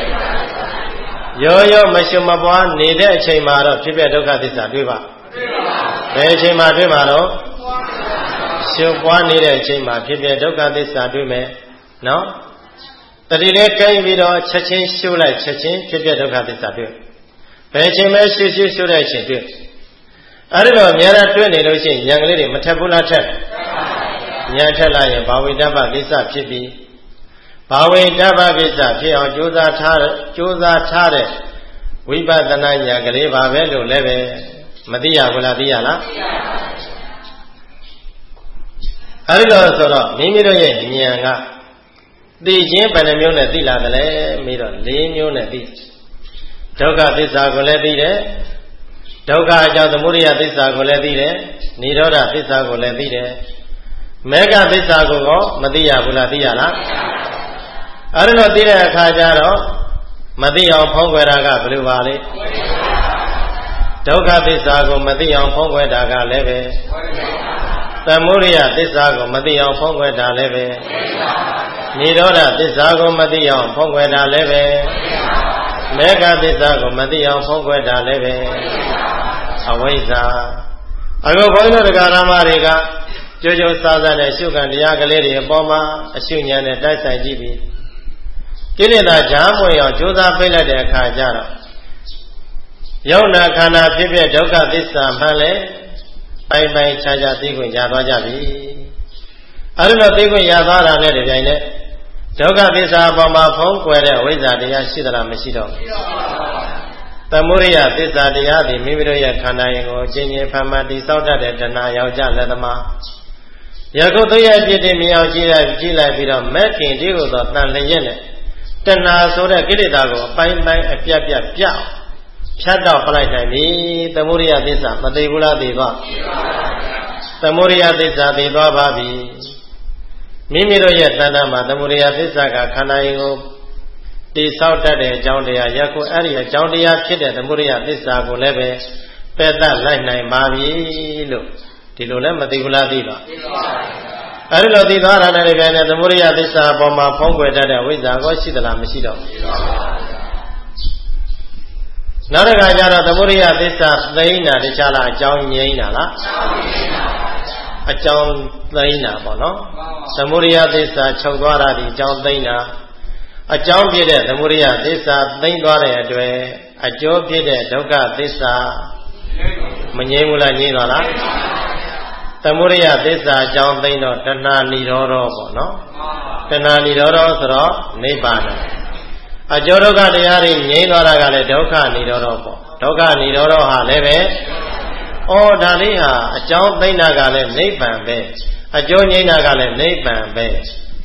ရောမရှုမပွားနေတဲ့အချိန်မှာတော့ဖြစ်ဖြစ်ဒုက္ခသစ္စာတွေ့ပါဘယ်အချိန်မှာတွေ့မှာတော့ရှုပွားနေတဲ့အချိန်မှာဖြစ်ဖြစ်ဒုက္ခသစ္စာတွေ့မယ်နော်တတိလေးကိုင်းပြီးတော့ချက်ချင်းရှုလိုက်ချက်ချင်းဖြစ်ဖြစ်ဒုက္ခသစ္စာတွေ့ဘယ်အချိန်မှရှုတဲ့အချိန်တွေ့အဲဒီတော့အများအားတွေ့နေလို့ရှိရင်ဉာဏ်ကလေးတွေမထက်ဘူးလားထက်ဉာဏ်ထက်လာရင်ဘာဝိတ္တပကိစ္စဖြစ်ပြီးဘာဝိတ္တပကိစ္စဖြစ်အောင်ကြိုးစားထားတဲ့ဝိပဿနာဉာဏ်ကလေးပါပဲလို့လည်းပဲမသိရဘူးလားသိရလားအဲဒီတော့ဆိုတော့မိမိတို့ရဲ့ဉာဏ်ကသိခြင်းဘယ်နှမျိုးနဲ့သိလာတယ်လဲပြီးတော့၄မျိုးနဲ့သိဒုက္ခသစ္စာကိုလည်းသိတယ်ဒုက္ခအကြောင်းသမုဒိယသစ္စာကိုလည်းသိတယ်និရောဓသစ္စာကိုလည်းသိတယ်မေဃသစ္စာကိုရောမသိရဘူးလားသိရလားအဲ့ဒါတော့သိတဲ့အခါကျတော့မသိအောင်ဖုံးကွယ်တာကဘယ်လိုပါလဲဒုက္ခသစ္စာကိုမသိအောင်ဖုံးကွယ်တာကလည်းပဲသမုဒိယသစ္စာကိုမသိအောင်ဖုံးကွယ်တာလည်းပဲនិရောဓသစ္စာကိုမသိအောင်ဖုံးကွယ်တာလည်းပဲမေဃသစ္စာကိုမသိအောင်ဖုံးကွယ်တာလည်းပဲအဝိဇ္ဇာအခုဘုန်းကြီးတို့တရားဓမ္မတွေကကြိုးကြိုးစားစားနဲ့ရှုခံတရားကလေးတွေအပေါ်မှာအရှုဉာဏ်နဲ့တိုက်ဆိုင်ကြည့်ပြီးကိလေသာကြားမွေအောင်ကြိုးစားပေးလိုက်တဲ့အခါကျတော့ယုံနာခန္ဓာဖြစ်ဖြစ်ဒုက္ခသစ္စာမှလည်းပိုင်းပိုင်းခြားခြားသိခွင့်ရသွားကြပြီအဲဒီလိုသိခွင့်ရသွားတာနဲ့ဒီပြိုင်နဲ့ဒုက္ခသစ္စာအပေါ်မှာဖုံးကွယ်တဲ့ဝိဇ္ဇာတရားရှိသလားမရှိတော့ဘူးသမုဒိယသစ္စာတရားသည်မိမိတို့ရဲ့ခန္ဓာရင်ကိုအချင်းချင်းဖန်မှတိစောက်တတ်တဲ့တဏှာယောက်ျားလက်သမားယခုသူရဲ့ပြည့်တင်မြောက်ကြည့်လိုက်ပြီးတော့မက်ခင်ဒီကိုသောတန်လျက်နဲ့တဏှာဆိုတဲ့ကိလေသာကိုအပိုင်းပိုင်းအပြတ်ပြတ်ဖြတ်တော့ပလိုက်နိုင်ပြီသမုဒိယသစ္စာမသိဘူးလားသိသွားသမုဒိယသစ္စာသိသွားပါပြီမိမိတို့ရဲ့တဏ္ဍာမှာသမုဒိယသစ္စာကခန္ဓာရင်ကိုတိဆောက်တတ်တဲ့အကြောင်းတရားယခုအဲ့ဒီအကြောင်းတရားဖြစ်တဲ့သမုဒိယသစ္စာကိုလည်းပဲပယ်တတ်လိုက်နိုင်ပါပြီလို့ဒီလိုလည်းမသိဘူးလားသိပါအဲ့ဒီလိုသိသွားတာနဲ့ဒီပြန်နဲ့သမုဒိယသစ္စာအပေါ်မှာဖုံးကွယ်တတ်တဲ့ဝိဇ္ဇာကိုရှိသလားမရှိတော့နောက်တစ်ခါကျတော့သမုဒိယသစ္စာသိနေတာတခြားလားအကြောင်းငြိမ်းတာလားအကြောင်းသိနေတာပေါ့နော်သမုဒိယသစ္စာချုပ်သွားတာဒီအကြောင်းသိနေတာအကြောင်းဖြစ်တဲ့သမုဒိယသစ္စာသိသွားတဲ့အတွက်အကျိုးဖြစ်တဲ့ဒုက္ခသစ္စာမငြိမ်းဘူးလားငြိမ်းသွားလားသမုဒိယသစ္စာအကြောင်းသိတော့တဏှာនិရောဓပေါ့နော်တဏှာនិရောဓဆိုတော့နိဗ္ဗာန်အကျိုးဒုက္ခတရားတွေငြိမ်းသွားတာကလည်းဒုက္ခនិရောဓပေါ့ဒုက္ခនិရောဓဟာလည်းပဲဒါလေးဟာအကြောင်းသိတာကလည်းနိဗ္ဗာန်ပဲအကျိုးငြိမ်းတာကလည်းနိဗ္ဗာန်ပဲ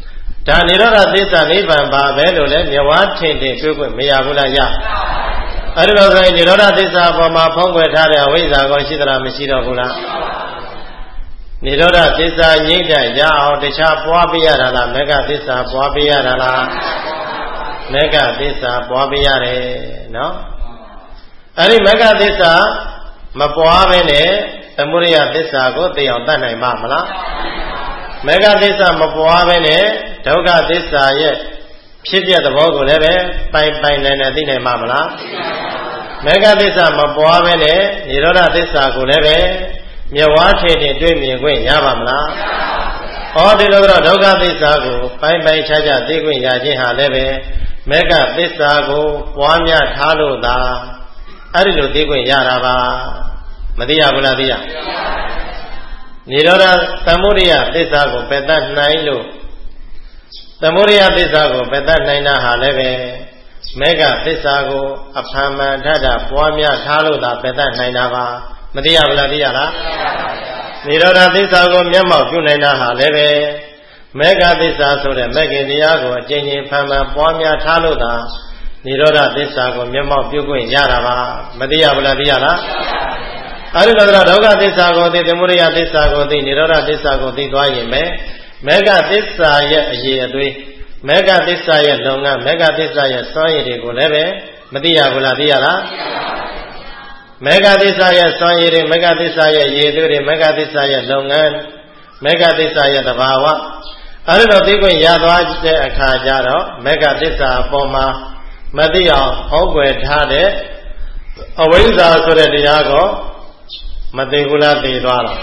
ဒါနိရောဓသစ္စာနိဗ္ဗာန်ပါပဲလို့လည်းမျက်ဝါးထင်ထင်တွေ့ခွင့်မရဘူးလားရအဲ့ဒီလိုဆိုရင်နိရောဓသစ္စာပေါ်မှာဖုံးကွယ်ထားတဲ့အဝိဇ္ဇာကိုရှိသလားမရှိတော့ဘူးလားနိရောဓသစ္စာငြိမ့်တဲ့ရအောင်တခြားပွားပြရတာလားမေဃသစ္စာပွားပြရတာလားမေဃသစ္စာပွားပြရတယ်နော်အဲ့ဒီမေဃသစ္စာမပွားဘဲနဲ့သမုဒယသစ္စာကိုသိအောင်တတ်နိုင်ပါမလားမေဃသစ္စာမပွားဘဲနဲ့ဒုက္ခသစ္စာရဲ့ဖြစ်ပြသဘောကိုလည်းပဲပိုင်နိုင်သိနိုင်ပါမလားမေဃသစ္စာမပွားဘဲနဲ့និရောဓသစ္စာကိုလည်းပဲမျက်ဝါးထင်ထင်တွေ့မြင်ခွင့်ရပါမလားဟောဒီလိုတော့ဒုက္ခသစ္စာကိုပိုင်ခြားခြားသိခွင့်ရခြင်းဟာလည်းပဲမေဃသစ္စာကိုပွားများထားလို့သာအဲ့ဒီလိုသိခွင့်ရတာပါမသိရဘူးလားသိရနိရောဓသမုဒယသစ္စာကိုပယ်တတ်နိုင်လို့သမုဒယသစ္စာကိုပယ်တတ်နိုင်တာဟာလည်းပဲမေဃသစ္စာကိုအဖန်မှန်ထထပွားများထားလို့သာပယ်တတ်နိုင်တာပါမသိရဘူးလားသိရလားနိရောဓသစ္စာကိုမျက်မှောက်ပြုနိုင်တာဟာလည်းပဲမေဃသစ္စာဆိုတဲ့မေခင်တရားကိုအကျဉ်းချင်းဖန်မှန်ပွားများထားလို့သာနိရောဓသစ္စာကိုမျက်မှောက်ပြုခွင့်ရတာပါမသိရဘူးလားသိရလားအဲဒီတော့ဒုက္ခသစ္စာကိုသိသမုဒယသစ္စာကိုသိနိရောဓသစ္စာကိုသိသွားရင်ပဲမေဃသစ္စာရဲ့အရေးအသွေးမေဃသစ္စာရဲ့လုံငန်းမေဃသစ္စာရဲ့စွမ်းရည်တွေကိုလည်းပဲမသိရဘူးလားသိရလားမေဃသစ္စာရဲ့စွမ်းရည်တွေမေဃသစ္စာရဲ့ရည်သွေးတွေမေဃသစ္စာရဲ့လုပ်ငန်းမေဃသစ္စာရဲ့သဘာဝအဲဒီတော့သိခွင့်ရသွားတဲ့အခါကျတော့မေဃသစ္စာအပေါ်မှာမသိအောင်ဟောကွယ်ထားတဲ့အဝိဇ္ဇာဆိုတဲ့တရားကိုမသိဘူးလားသိသွားတော့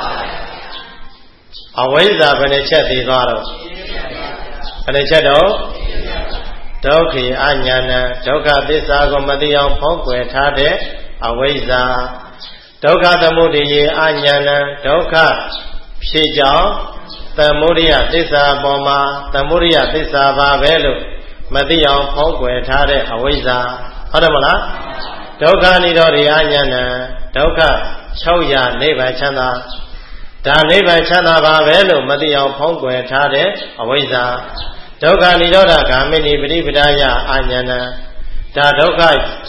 အဝိဇ္ဇာဘယ်နှချက်သိသွားတော့ဘယ်နှချက်တော့ဒုက္ခိအညာဏဒုက္ခသစ္စာကိုမသိအောင်ဟောကွယ်ထားတဲ့အဝိဇ္ဇာဒုက္ခသမုဒယအညာဏဒုက္ခဖြစ်ကြောင်းသမုဒယသစ္စာပေါ်မှာသမုဒယသစ္စာပါပဲလို့မသိအောင်ဖောက်ကွယ်ထားတဲ့အဝိဇ္ဇာဟုတ်တယ်မလားဒုက္ခនិရောဓအညာဏဒုက္ခ6ရာနိဗ္ဗာန်ချမ်းသာဒါနိဗ္ဗာန်ချမ်းသာပါပဲလို့မသိအောင်ဖောက်ကွယ်ထားတဲ့အဝိဇ္ဇာဒုက္ခនិရောဓဂာမိနိပရိပဒယအညာဏဒါဒုက္ခ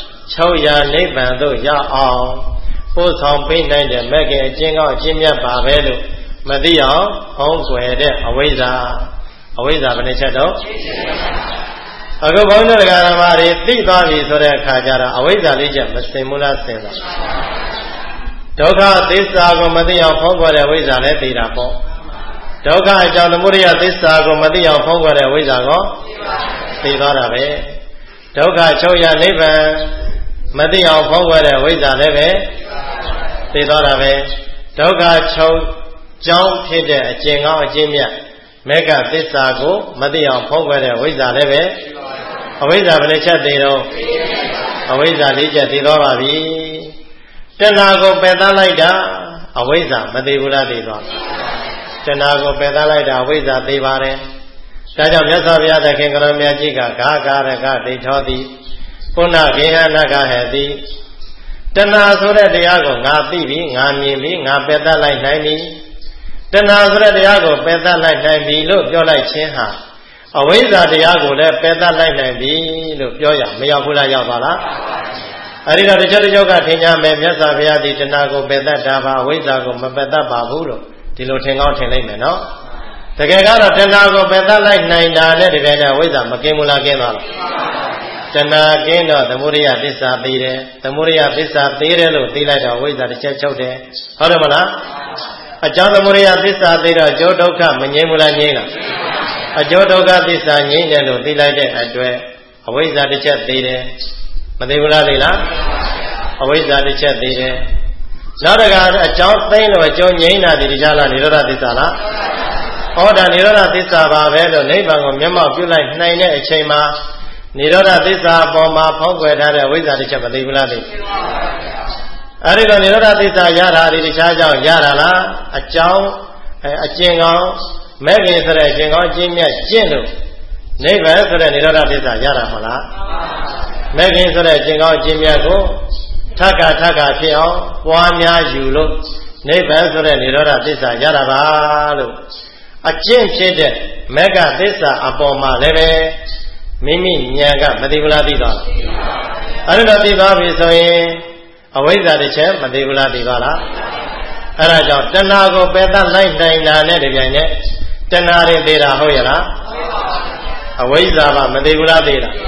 6ရာနိဗ္ဗာန်သို့ရောက်အောင်ပို့ဆောင်ပေးနိုင်တဲ့မဲ့ခင်အကျဉ်းကောင်းအကျဉ်းမြတ်ပါပဲလို့မသိအောင်ဖုံးကွယ်တဲ့အဝိဇ္ဇာဘယ်နှချက်တော့အခုဘုန်းတော်ဓမ္မတွေသိသွားပြီဆိုတဲ့အခါကျတော့အဝိဇ္ဇာလေးချက်မစင်ဘူးလားစင်တာဒုက္ခသစ္စာကိုမသိအောင်ဖုံးကွယ်တဲ့ဝိဇ္ဇာလည်းသိတာပေါ့ဒုက္ခအကြောင်းသမုဒယသစ္စာကိုမသိအောင်ဖုံးကွယ်တဲ့ဝိဇ္ဇာကိုသိသွားတာပဲဒုက္ခ6ရာနိဗ္ဗာန်မသိအောင်ဖုံးကွယ်တဲ့ဝိဇ္ဇာလည်းပဲသိသွားတာပဲဒုက္ခ6ကြောင်းဖြစ်တဲ့အကျင့်ကောင်းအကျင့်မြတ်မေဃသစ္စာကိုမသိအောင်ဖုံးကွယ်တဲ့ဝိဇ္ဇာလည်းပဲအဝိဇ္ဇာဘယ်နှချက်သိတော့အဝိဇ္ဇာ၄ချက်သိသွားပါပြီတဏှာကိုပယ်သလိုက်တာအဝိဇ္ဇာမသိဘူးလားသိသွားတဏှာကိုပယ်သလိုက်တာအဝိဇ္ဇာသိပါတယ်ဒါကြောင့်မြတ်စွာဘုရားသခင်ကရောမြတ်ကြီးကဂါဂရကဒိဋ္ဌောတိပုဏ္ဏဂေဟနကဟတိတဏှာဆိုတဲ့တရားကိုငါသိပြီငါမြင်ပြီငါပယ်သလိုက်နိုင်ပြီတဏှာဆိုတဲ့တရားကိုပယ်သလိုက်နိုင်ပြီလို့ပြောလိုက်ခြင်းဟာအဝိဇ္ဇာတရားကိုလည်းပယ်သလိုက်နိုင်ပြီလို့ပြောရမရောက်ဘူးလားရောက်ပါလားအဲဒီတော့တချို့တချို့ကထင်ကြမယ်မြတ်စွာဘုရားဒီတဏှာကိုပယ်သတာပါအဝိဇ္ဇာကိုမပယ်သပါဘူးလို့ဒီလိုထင်ကောင်းထင်လိုက်မယ်နော်တကယ်ကတော့တဏှာကိုပယ်သလိုက်နိုင်တာနဲ့တကယ်တော့အဝိဇ္ဇာမကင်းဘူးလားကင်းသွားလားတဏှာကင်းတော့သမုဒယသစ္စာသိတယ်သမုဒယသစ္စာသိတယ်လို့သိလိုက်တော့ဝိဇ္ဇာတစ်ချက်ချုပ်တယ်ဟုတ်တယ်မလားအကြောင်းသမုဒယသစ္စာသိတော့အကျိုးဒုက္ခမငြိမ်းဘူးလားငြိမ်းလားအကျိုးဒုက္ခသစ္စာငြိမ်းတယ်လို့သိလိုက်တဲ့အတွက်အဝိဇ္ဇာတစ်ချက်သိတယ်မသိဘူးလားသိလားအဝိဇ္ဇာတစ်ချက်သိတယ်နောက်တကအကြောင်းသိလို့အကျိုးငြိမ်းတာဒီတရားလားនិရောဓသစ္စာလားဟောတာនិရောဓသစ္စာပါပဲလို့နိဗ္ဗာန်ကိုမျက်မှောက်ပြုလိုက်နိုင်တဲ့အချိန်မှာនិရောဓသစ္စာအပေါ်မှာဖောက်ကွယ်ထားတဲ့ဝိဇ္ဇာတစ်ချက်မသိဘူးလားသိအဲဒီတော့និရောဓသစ္စာရတာဒီတခြားကြောင့်ရတာလားအကြောင်းအကျင့်ကောင်းမဲ့ခင်ဆိုတဲ့အကျင့်ကောင်းအကျင့်မြတ်ကျင့်လို့နိဗ္ဗာန်ဆိုတဲ့និရောဓသစ္စာရတာမဟုတ်လားမဲ့ခင်ဆိုတဲ့အကျင့်ကောင်းအကျင့်မြတ်ကိုထပ်ခါဖြစ်အောင်ပွားများယူလို့နိဗ္ဗာန်ဆိုတဲ့និရောဓသစ္စာရတာပါလို့အကျင့်ဖြစ်တဲ့မဂ္ဂသစ္စာအပေါ်မှာလည်းပဲမိမိဉာဏ်ကမသိဘူးလားသိသွားလားအဲ့ဒါသိသွားပြီဆိုရင်အဝိဇ္ဇာတစ်ချက်မသိဘူးလားသိသွားလားအဲ့ဒါကြောင့်တဏှာကိုပယ်တတ်လိုက်နိုင်တာနဲ့တပြိုင်နက်တဏှာတွေသေးတာဟုတ်ရဲ့လားအဝိဇ္ဇာပါမသိဘူးလားသိတာ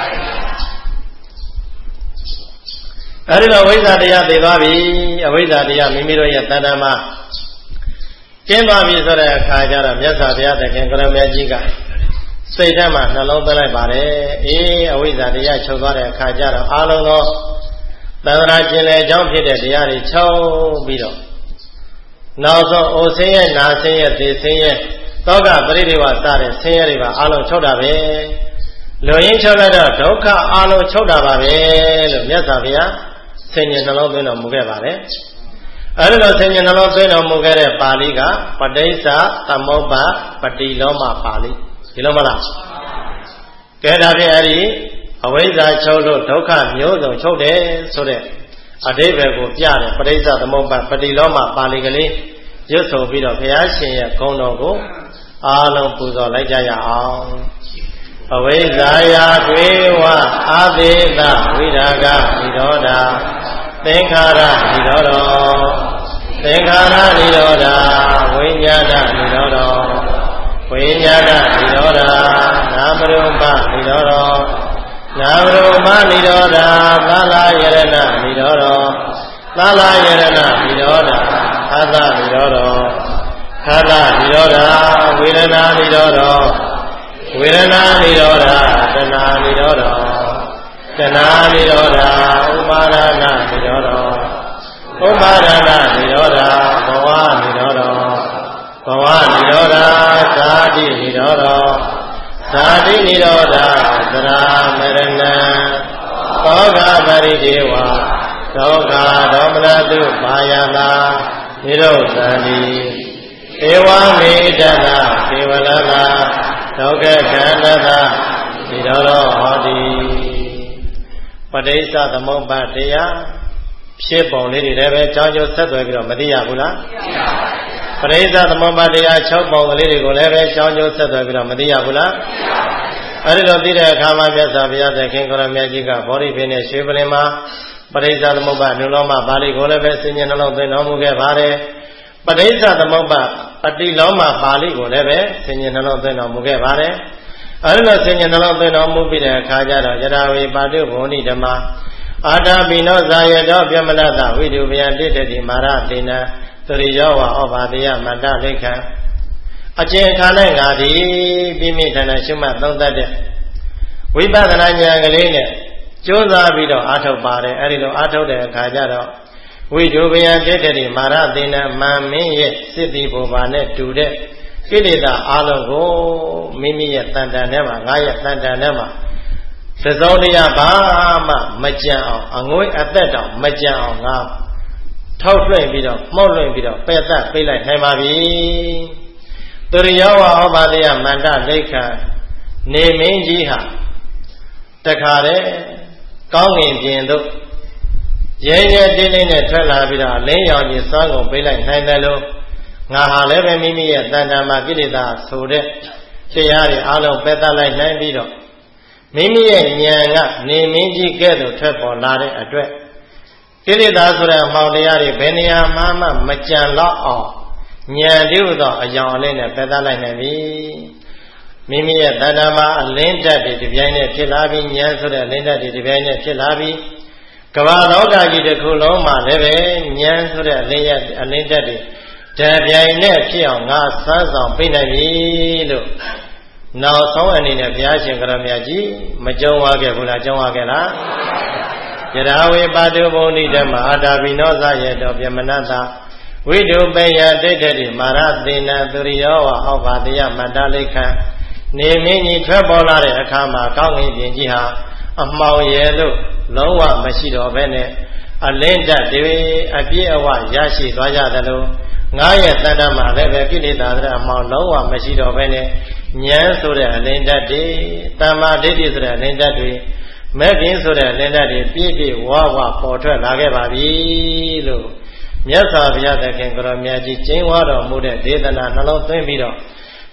အဲ့ဒီတော့ဝိဇ္ဇာတရားသိသွားပြီအဝိဇ္ဇာတရားမိမိတို့ရဲ့တဏ္ဍာမှာကျင်းသွားပြီဆိုတဲ့အခါကျတော့မြတ်စွာဘုရားသခင်ကိုရမေကြီးကစိတ်ထဲမှာနှလုံးသွင်းလိုက်ပါတယ်အေးအဝိဇ္ဇာတရားချုပ်သွားတဲ့အခါကျတော့အာလုံးသောသံဃာကျင်လေအကြောင်းဖြစ်တဲ့တရားတွေချုပ်ပြီးတော့နောက်ဆုံးအိုဆင်းရဲနာဆင်းရဲသေဆင်းရဲတောကပရိဒေဝစတဲ့ဆင်းရဲတွေပါအာလုံးချုပ်တာပဲလူရင်းချုပ်လိုက်တော့ဒုက္ခအာလုံးချုပ်တာပါပဲလို့မြတ်စွာဘုရားဆင်ញင်နှလုံးသွင်းတော်မူခဲ့ပါတယ်အဲဒီလိုဆင်ញင်နှလုံးသွင်းတော်မူခဲ့တဲ့ပါဠိကပဋိစ္စသမုပ္ပါပတိလောမပါဠိဒီလိုမလားကဲဒါဖြင့်အဲဒီအဝိဇ္ဇာချုပ်လို့ဒုက္ခမျိုးစုံချုပ်တယ်ဆိုတဲ့အဓိပ္ပာယ်ကိုပြတယ်ပဋိစ္စသမုပ္ပါပတိလောမပါဠိကလေးရွတ်ဆိုပြီးတော့ဘုရားရှင်ရဲ့ဂုဏ်တော်ကိုအားလုံးပူဇော်လိုက်ကြရအောင်အဝိဇ္ဇာယာတွေဝအာသေးသဝိရာဂနိရောဓသင်္ခါရနိရောဓသင်္ခါရနိရောဓဝိညာဏနိရောဓဝိညာဏနိရောဓနာမရူပနိရောဓနာမရူပနိရောဓသလယရဏနိရောဓသလယရဏနိရောဓခသနိရောဓခသနိရောဓဝေဒနာနိရောဓဝေဒနာနိရောဓတဏှာနိရောဓတဏှာနိရောဓဥပါဒနာနိရောဓဥပါဒနာနိရောဓဘဝနိရောဓဘဝနိရောဓဇာတိနိရောဓဇာတိနိရောဓသရမရဏသောကပရိဒေဝဒုက္ခဒေါမနတုမာယနာနိရောဓံတိဧဝမေတ္တနာသေဝလနာဒုက္ခခန္ဓာနိရောဓဟောတိပဋိစ္စသမုပ္ပါတရားဖြစ်ပုံလေးတွေလည်းပဲကြောင်းကျိုးဆက်သွယ်ပြီးတော့မသိရဘူးလားပဋိစ္စသမုပ္ပါတရား6ပုံကလေးတွေကိုလည်းပဲကြောင်းကျိုးဆက်သွယ်ပြီးတော့မသိရဘူးလားအဲဒီတော့သိတဲ့အခါမှာမြတ်စွာဘုရားသခင်ကိုရမေကြီးကဗောဓိပင်နဲ့ရွှေပလင်မှာပဋိစ္စသမုပ္ပါနုလောမပါဠိကိုလည်းပဲဆင်ញင်နှလုံးသွင်းတော်မူခဲ့ပါတယ်ပဋိစ္စသမုပ္ပါပတိလောမပါဠိကိုလည်းပဲဆင်ញင်နှလုံးသွင်းတော်မူခဲ့ပါတယ်အဲဒီလိုဆင်ញင်နှလုံးသွင်းတော်မူပြီးတဲ့အခါကျတော့ယရာဝေပါတုဘုံနိဓမ္မအာတာပိနောဇာယတောပြမလတဝိတုပယံတိတ္တိမာရတေနသရိယောဝဩဘာတိယမတ္တလိခံအကျဉ်ခါနဲ့ငါသည်ပြိမိထဏရှုမှတ်သုံးသပ်တဲ့ဝိပဿနာဉာဏ်ကလေးနဲ့ကြိုးစားပြီးတော့အားထုတ်ပါတယ်အဲဒီလိုအားထုတ်တဲ့အခါကျတော့ဝိတုပယံတိတ္တိမာရတေနမံမင်းရဲ့စိတ္တိဘုဘာနဲ့တူတဲ့ကိလေသာအလုံးကိုမိမိရဲ့တန်တန်ထဲမှာငါရဲ့တန်တန်ထဲမှာသဇောတရားဘာမှမကြံအောင်အငွေ့အသက်တောင်မကြံအောင်ငါထောက်လွှင့်ပြီးတော့မှုတ်လွှင့်ပြီးတော့ပယ်သတ်ပေးလိုက်နိုင်ပါပြီသူရိယောဝဩဘာတိယမန္တလိခံနေမင်းကြီးဟာတခါတည်းကောင်းငင်ပြင်တို့ရဲရဲတင်းတင်းနဲ့ထွက်လာပြီးတော့လင်းရောင်ကြီးစွမ်းကုန်ပေးလိုက်နိုင်တယ်လို့ငါဟာလည်းပဲမိမိရဲ့တဏ္ဍာမှာကိလေသာဆိုတဲ့တရားတွေအလုံးပယ်သတ်လိုက်နိုင်ပြီးတော့မိမိရဲ့ဉာဏ်ကနေမင်းကြီးကဲ့သို့ထွက်ပေါ်လာတဲ့အတွက်ကိလေသာဆိုတဲ့အမှောင်တရားတွေဘယ်နေရာမှမကြံတော့အောင်ဉာဏ်တည်းဟူသောအယောင်အလင်းနဲ့ပယ်သတ်လိုက်နိုင်ပြီမိမိရဲ့တဏ္ဍာမှာအလင်းတက်တွေဒီပြိုင်နဲ့ဖြစ်လာပြီးဉာဏ်ဆိုတဲ့အလင်းတက်တွေဒီပြိုင်နဲ့ဖြစ်လာပြီးကမ္ဘာလောကကြီးတစ်ခုလုံးမှာလည်းပဲဉာဏ်ဆိုတဲ့အလင်းတက်တွေတပြိုင်နဲ့ဖြစ်အောင်ငါစမ်းဆောင်ပေးနိုင်ပြီလို့နောက်ဆုံးအနေနဲ့ဘုရားရှင်ကရမြတ်ကြီးမကြုံဝါခဲ့ဘူးလားကြုံဝါခဲ့လားယရာဝေပါတုဘုံနိဓမ္မအာတာပိနောဇယတောပြမနတဝိတုပယတိတ္တိမာရသေနသူရိယောဝဩဘာတိယမတ္တလိခံနေမင်းကြီးထွက်ပေါ်လာတဲ့အခါမှာကောင်းကင်ပြင်ကြီးဟာအမှောင်ရဲလို့လုံးဝမရှိတော့ဘဲနဲ့အလင်းတက်တွေအပြည့်အဝရရှိသွားကြတယ်လို့ငါရဲ့တဏ္ဍာမှာလည်းပဲကိလေသာတဲ့အမှောင်လုံးဝမရှိတော့ဘဲနဲ့ဉာဏ်ဆိုတဲ့အလင်းတက်တွေတမ္မာဒိဋ္ဌိဆိုတဲ့အလင်းတက်တွေမဂ္ဂင်ဆိုတဲ့အလင်းတက်တွေပြည့်ပြည့်ဝဝပေါ်ထွက်လာခဲ့ပါပြီလို့မြတ်စွာဘုရားသခင်ကိုရောမြတ်ကြီးကျင်းဝါတော်မူတဲ့ဒေသနာနှလုံးသွင်းပြီးတော့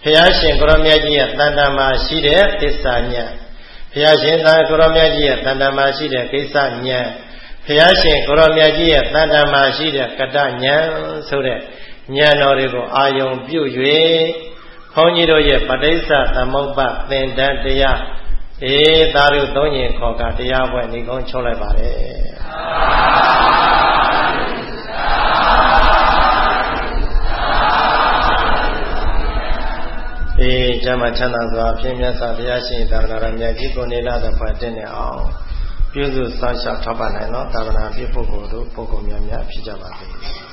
ရာရှင်ကိုရောမြတ်ကြီးရဲ့တန်တမှာရှိတဲ့သစ္စာဉာဏ်ဘုရားရှင်ကိုရောမြတ်ကြီးရဲ့တန်တမှာရှိတဲ့ကိစ္စဉာဏ်ဘုရားရှင်ကိုရောမြတ်ကြီးရဲ့တန်တမှာရှိတဲ့ကတ္တဉာဏ်ဆိုတဲ့ဉာဏ်တော်တွေကိုအာယုံပြု၍ဘုန်းကြီးတို့ရဲ့ပဋိစ္စသမုပ္ပါသင်္တန်တရားသာရုသုံးညင်ခေါ်ကတရားပွဲနေကုန်းချုပ်လိုက်ပါတယ်ကျမ်းမှာချမ်းသာစွာဖြင့်မြတ်စွာဘုရားရှင်သာသနာတော်မြတ်ကြီးကိုနေလာတဲ့ဘဝတည်နေအောင်ပြုစုစောင့်ရှောက်ထောက်ပံ့နိုင်သောသာသနာပြုပုဂ္ဂိုလ်တို့ပုဂ္ဂိုလ်များများဖြစ်ကြပါစေ